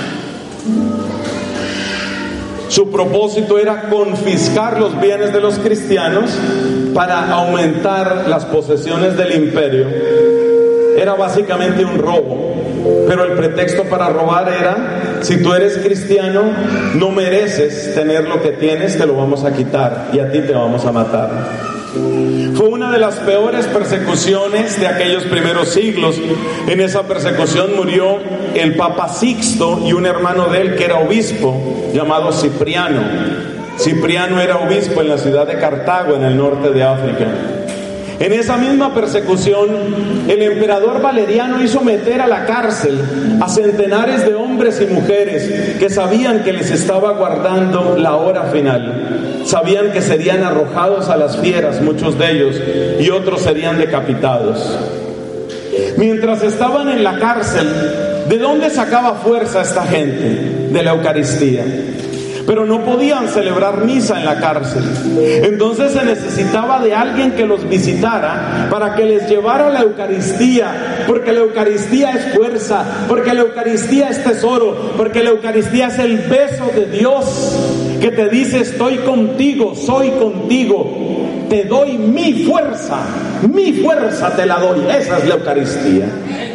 Su propósito era confiscar los bienes de los cristianos para aumentar las posesiones del imperio. Era básicamente un robo, pero el pretexto para robar era: si tú eres cristiano, no mereces tener lo que tienes, te lo vamos a quitar y a ti te vamos a matar. Fue una de las peores persecuciones de aquellos primeros siglos. En esa persecución murió el Papa Sixto y un hermano de él que era obispo, llamado Cipriano. Cipriano era obispo en la ciudad de Cartago, en el norte de África. En esa misma persecución, el emperador Valeriano hizo meter a la cárcel a centenares de hombres y mujeres que sabían que les estaba guardando la hora final. Sabían que serían arrojados a las fieras, muchos de ellos, y otros serían decapitados. Mientras estaban en la cárcel, ¿de dónde sacaba fuerza esta gente? De la Eucaristía. Pero no podían celebrar misa en la cárcel. Entonces se necesitaba de alguien que los visitara para que les llevara la Eucaristía, porque la Eucaristía es fuerza, porque la Eucaristía es tesoro, porque la Eucaristía es el beso de Dios que te dice: estoy contigo, soy contigo, te doy mi fuerza te la doy. Esa es la Eucaristía.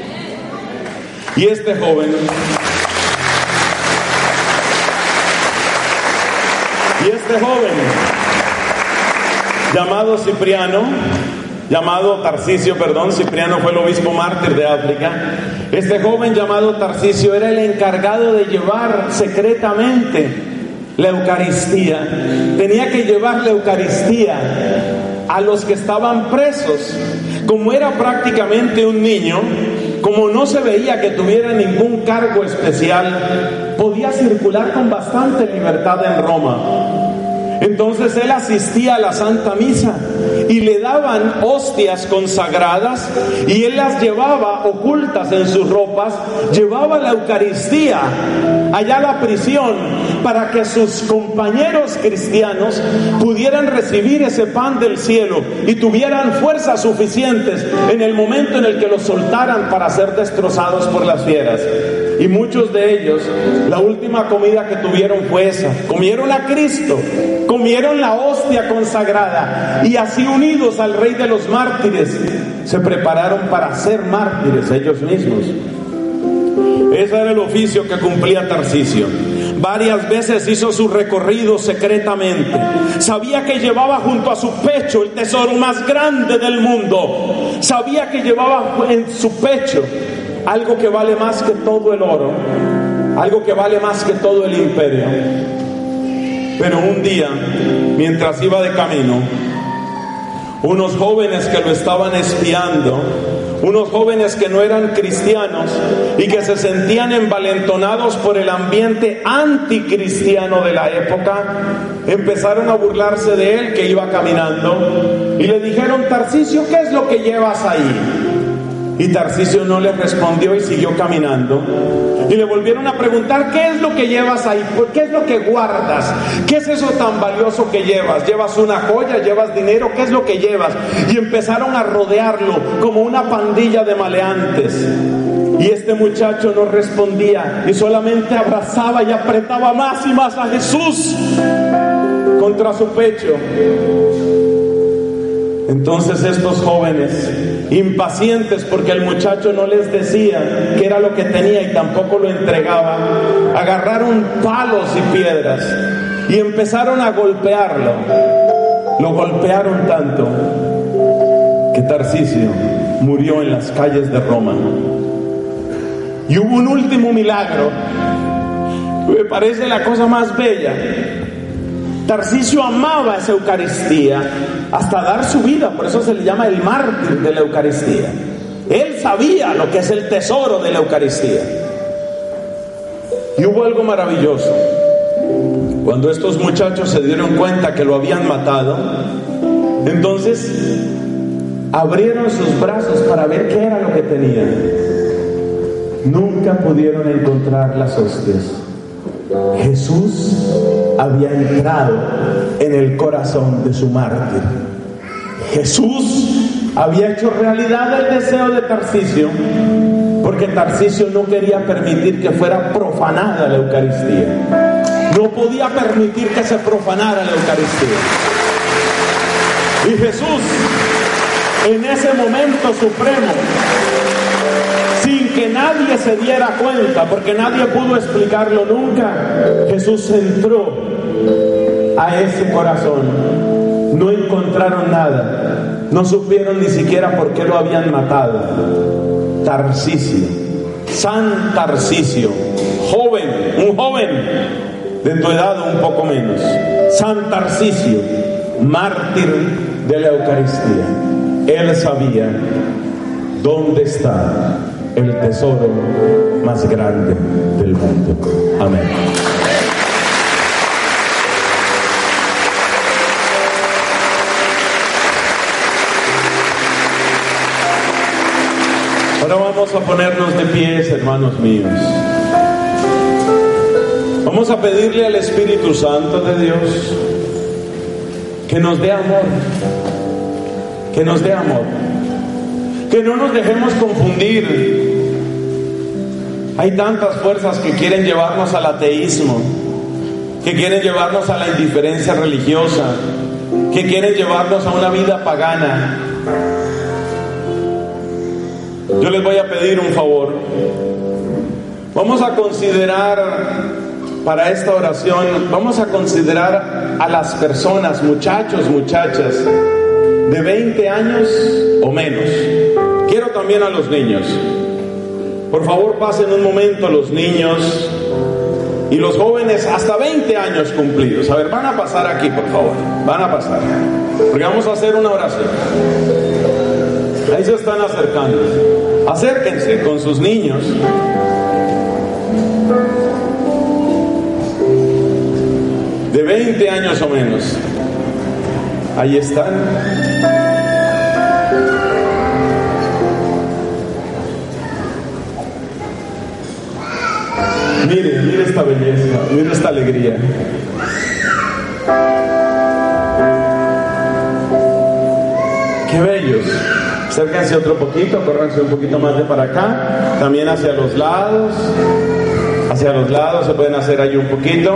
Y este joven llamado Tarcisio, Cipriano fue el obispo mártir de África. Este joven llamado Tarcisio era el encargado de llevar secretamente la Eucaristía. Tenía que llevar la Eucaristía a los que estaban presos. Como era prácticamente un niño, como no se veía que tuviera ningún cargo especial, podía circular con bastante libertad en Roma. Entonces él asistía a la Santa Misa y le daban hostias consagradas y él las llevaba ocultas en sus ropas, llevaba la Eucaristía allá a la prisión para que sus compañeros cristianos pudieran recibir ese pan del cielo y tuvieran fuerzas suficientes en el momento en el que los soltaran para ser destrozados por las fieras. Y muchos de ellos, la última comida que tuvieron fue esa. Comieron a Cristo, comieron la hostia consagrada, y así unidos al Rey de los mártires, se prepararon para ser mártires ellos mismos. Ese era el oficio que cumplía Tarcisio. Varias veces hizo su recorrido secretamente. Sabía que llevaba junto a su pecho el tesoro más grande del mundo. Sabía que llevaba en su pecho algo que vale más que todo el oro, algo que vale más que todo el imperio. Pero un día, mientras iba de camino, unos jóvenes que lo estaban espiando, unos jóvenes que no eran cristianos y que se sentían envalentonados por el ambiente anticristiano de la época, empezaron a burlarse de él que iba caminando y le dijeron: Tarcisio, ¿qué es lo que llevas ahí? Y Tarcisio no le respondió y siguió caminando. Y le volvieron a preguntar: ¿qué es lo que llevas ahí? ¿Qué es lo que guardas? ¿Qué es eso tan valioso que llevas? ¿Llevas una joya? ¿Llevas dinero? ¿Qué es lo que llevas? Y empezaron a rodearlo como una pandilla de maleantes. Y este muchacho no respondía y solamente abrazaba y apretaba más y más a Jesús contra su pecho. Entonces estos jóvenes, impacientes porque el muchacho no les decía qué era lo que tenía y tampoco lo entregaba, agarraron palos y piedras y empezaron a golpearlo. Lo golpearon tanto que Tarcisio murió en las calles de Roma. Y hubo un último milagro, me parece la cosa más bella. Tarcisio amaba esa Eucaristía hasta dar su vida, por eso se le llama el mártir de la Eucaristía. Él sabía lo que es el tesoro de la Eucaristía. Y hubo algo maravilloso. Cuando estos muchachos se dieron cuenta que lo habían matado, entonces abrieron sus brazos para ver qué era lo que tenían. Nunca pudieron encontrar las hostias. Jesús había entrado en el corazón de su mártir. Jesús había hecho realidad el deseo de Tarcisio, porque Tarcisio no quería permitir que fuera profanada la Eucaristía. No podía permitir que se profanara la Eucaristía. Y Jesús, en ese momento supremo, sin que nadie se diera cuenta, porque nadie pudo explicarlo nunca, Jesús entró a ese corazón. No encontraron nada, no supieron ni siquiera por qué lo habían matado. Tarcisio, San Tarcisio, joven, un joven de tu edad o un poco menos, San Tarcisio, mártir de la Eucaristía. Él sabía dónde está el tesoro más grande del mundo. Amén. Ahora vamos a ponernos de pies, hermanos míos. Vamos a pedirle al Espíritu Santo de Dios que nos dé amor, que nos dé amor, que no nos dejemos confundir. Hay tantas fuerzas que quieren llevarnos al ateísmo, que quieren llevarnos a la indiferencia religiosa, que quieren llevarnos a una vida pagana. Yo les voy a pedir un favor. Vamos a considerar para esta oración, vamos a considerar a las personas, muchachos, muchachas, de 20 años o menos. Quiero también a los niños. Por favor, pasen un momento los niños y los jóvenes hasta 20 años cumplidos. A ver, van a pasar aquí, por favor. Van a pasar. Porque vamos a hacer una oración. Ahí se están acercando. Acérquense con sus niños. De 20 años o menos. Ahí están. Mire esta belleza, mire esta alegría. Qué bellos. Acérquense otro poquito, córranse un poquito más de para acá. También hacia los lados. Hacia los lados se pueden hacer ahí un poquito.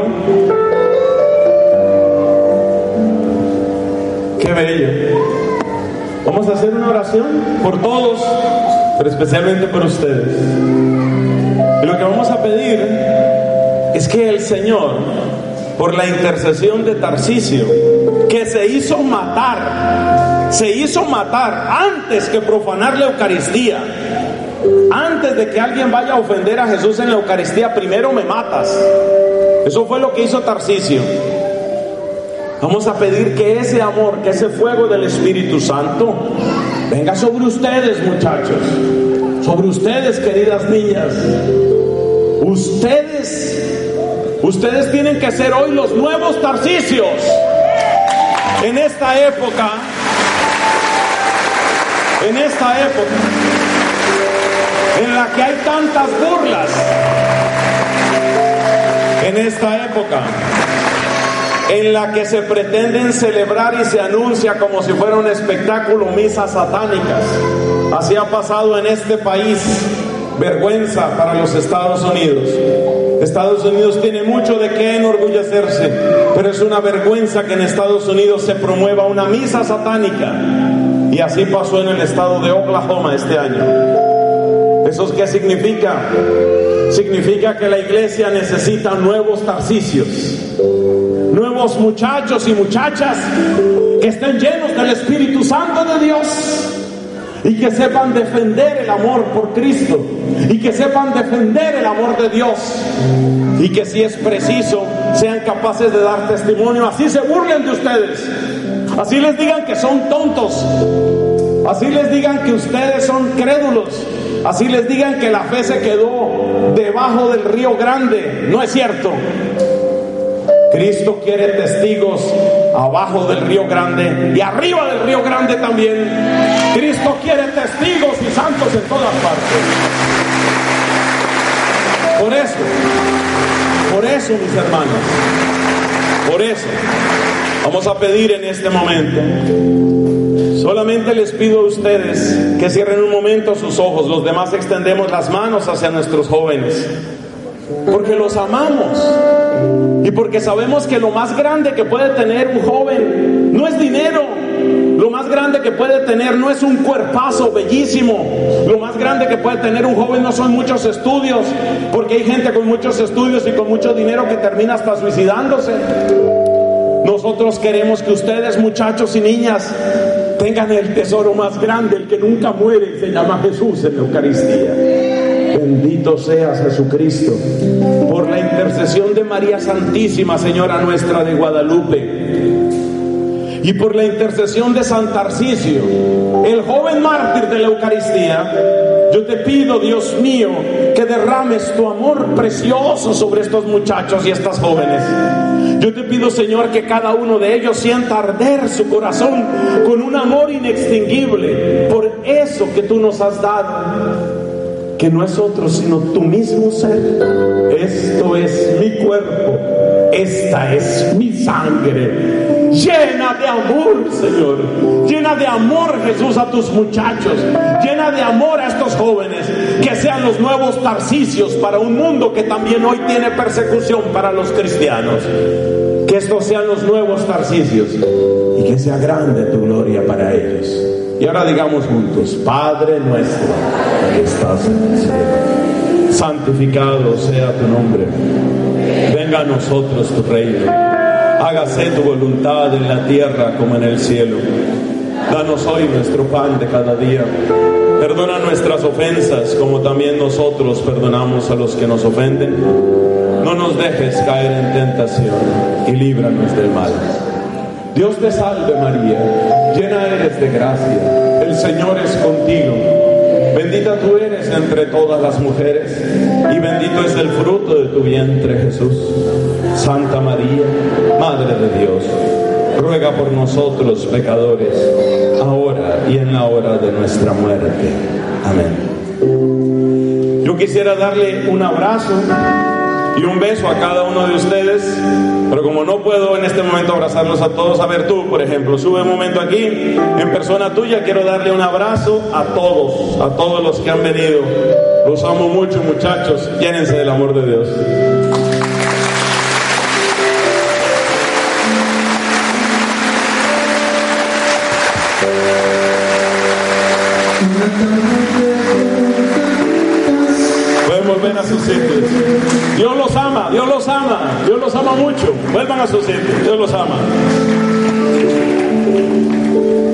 Qué bello. Vamos a hacer una oración por todos, pero especialmente por ustedes. Y lo que vamos a pedir es que el Señor, por la intercesión de Tarcisio, que se hizo matar antes que profanar la Eucaristía, antes de que alguien vaya a ofender a Jesús en la Eucaristía, primero me matas. Eso fue lo que hizo Tarcisio. Vamos a pedir que ese amor, que ese fuego del Espíritu Santo venga sobre ustedes, muchachos, sobre ustedes, queridas niñas. Ustedes tienen que ser hoy los nuevos Tarcisios en esta época, en la que hay tantas burlas, en esta época en la que se pretenden celebrar y se anuncia como si fuera un espectáculo misas satánicas. Así ha pasado en este país. Vergüenza para los Estados Unidos. Estados Unidos tiene mucho de qué enorgullecerse, pero es una vergüenza que en Estados Unidos se promueva una misa satánica. Y así pasó en el estado de Oklahoma este año. ¿Eso qué significa? Significa que la iglesia necesita nuevos Tarcisios, nuevos muchachos y muchachas que estén llenos del Espíritu Santo de Dios y que sepan defender el amor por Cristo y que sepan defender el amor de Dios, y que si es preciso sean capaces de dar testimonio. Así se burlen de ustedes, así les digan que son tontos, así les digan que ustedes son crédulos, así les digan que la fe se quedó debajo del Río Grande. No es cierto. Cristo quiere testigos abajo del Río Grande y arriba del Río Grande también. Cristo quiere testigos y santos en todas partes. Por eso, mis hermanos, por eso vamos a pedir en este momento. Solamente les pido a ustedes que cierren un momento sus ojos. Los demás extendemos las manos hacia nuestros jóvenes, porque los amamos y porque sabemos que lo más grande que puede tener un joven no es dinero. Lo más grande que puede tener no es un cuerpazo bellísimo. Lo más grande que puede tener un joven no son muchos estudios, porque hay gente con muchos estudios y con mucho dinero que termina hasta suicidándose. Nosotros queremos que ustedes, muchachos y niñas, tengan el tesoro más grande, el que nunca muere, y se llama Jesús en la Eucaristía. Bendito seas, Jesucristo, por la intercesión de María Santísima, Señora nuestra de Guadalupe, y por la intercesión de San Tarcisio, el joven mártir de la Eucaristía. Yo te pido, Dios mío, que derrames tu amor precioso sobre estos muchachos y estas jóvenes. Yo te pido, Señor, que cada uno de ellos sienta arder su corazón con un amor inextinguible por eso que tú nos has dado, que no es otro sino tu mismo ser. Esto es mi cuerpo, esta es mi sangre. Llena de amor, Señor, llena de amor, Jesús, a tus muchachos, llena de amor a estos jóvenes, que sean los nuevos Tarcisios para un mundo que también hoy tiene persecución para los cristianos. Que estos sean los nuevos Tarcisios y que sea grande tu gloria para ellos. Y ahora digamos juntos: Padre nuestro que estás en el cielo, santificado sea tu nombre, venga a nosotros tu reino. Hágase tu voluntad en la tierra como en el cielo. Danos hoy nuestro pan de cada día. Perdona nuestras ofensas como también nosotros perdonamos a los que nos ofenden. No nos dejes caer en tentación y líbranos del mal. Dios te salve María, llena eres de gracia, el Señor es contigo. Bendita tú eres entre todas las mujeres y bendito es el fruto de tu vientre, Jesús. Santa María, Madre de Dios, ruega por nosotros pecadores, ahora y en la hora de nuestra muerte. Amén. Yo quisiera darle un abrazo y un beso a cada uno de ustedes, pero como no puedo en este momento abrazarlos a todos, a ver, tú, por ejemplo, sube un momento aquí, en persona tuya, quiero darle un abrazo a todos los que han venido. Los amo mucho, muchachos, llénense del amor de Dios. Pueden volver a sus sitios. Dios los ama, Dios los ama, Dios los ama mucho. Vuelvan a sus sitios, Dios los ama.